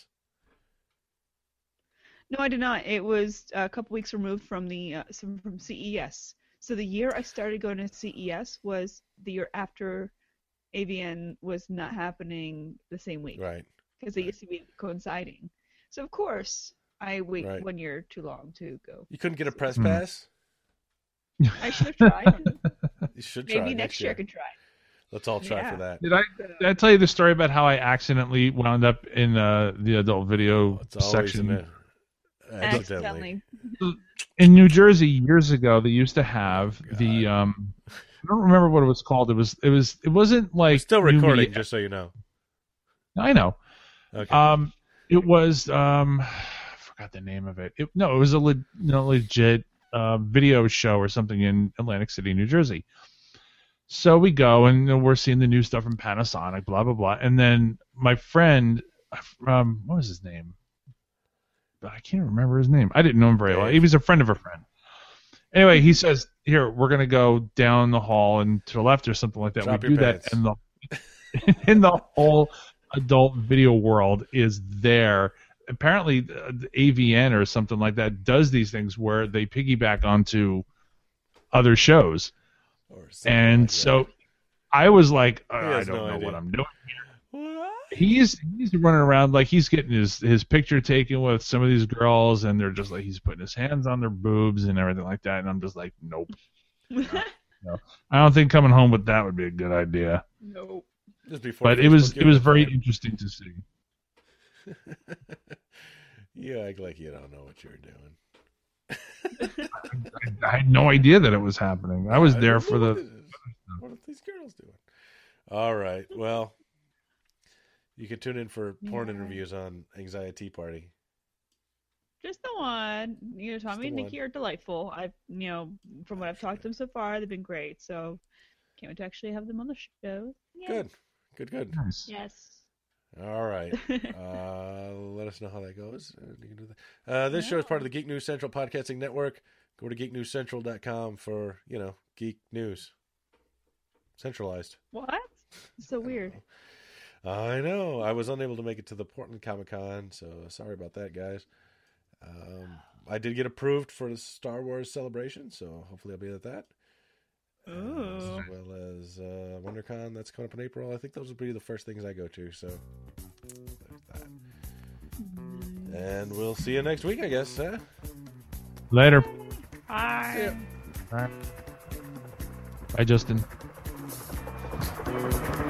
No, I did not. It was a couple weeks removed from from CES. So the year I started going to CES was the year after AVN was not happening the same week. Right. Because they used to be coinciding. So of course I wait Right. 1 year too long to go. You couldn't get a press pass? I should have tried. You should try Maybe next year I can try. Let's all try Yeah. for that. Did I tell you the story about how I accidentally wound up in the adult video It's always section? accidentally. In New Jersey years ago, they used to have the I don't remember what it was called. It wasn't like We're still New recording, Media. just so you know. I know. Okay. It was I forgot the name of it. It was a legit video show or something in Atlantic City, New Jersey. So we go and we're seeing the new stuff from Panasonic, blah blah blah, and then my friend, what was his name? I can't remember his name. I didn't know him very well. He was a friend of a friend. Anyway, he says, "Here, we're gonna go down the hall and to the left or something like that." Drop we your do pants. that, and the whole adult video world is there. Apparently, the AVN or something like that does these things where they piggyback onto other shows, Or something and like that. so I was like, I has don't no know idea. what I'm doing. What? He's running around like he's getting his picture taken with some of these girls, and they're just like he's putting his hands on their boobs and everything like that, and I'm just like, nope. I don't think coming home with that would be a good idea. Nope. Just before But it was Facebook very gave interesting to see. You act like you don't know what you're doing. I had no idea that it was happening. I was there for the. What are these girls doing? All right. Well, you can tune in for porn Yeah. interviews on Anxiety Party. Just the one. Tommy the and Nikki one. are delightful. From what I've talked to them so far, they've been great. So can't wait to actually have them on the show. Yeah. Good. Nice. Yes. All right. Let us know how that goes. You can do that. This show is part of the Geek News Central Podcasting Network. Go to geeknewscentral.com for, geek news. centralized. What? So weird. I know. I was unable to make it to the Portland Comic Con, so sorry about that, guys. I did get approved for the Star Wars celebration, so hopefully I'll be at that. Oh. As well as WonderCon that's coming up in April. I think those will be the first things I go to. So, there's that. And we'll see you next week, I guess. Huh? Later. Bye. Yeah. Bye, Justin.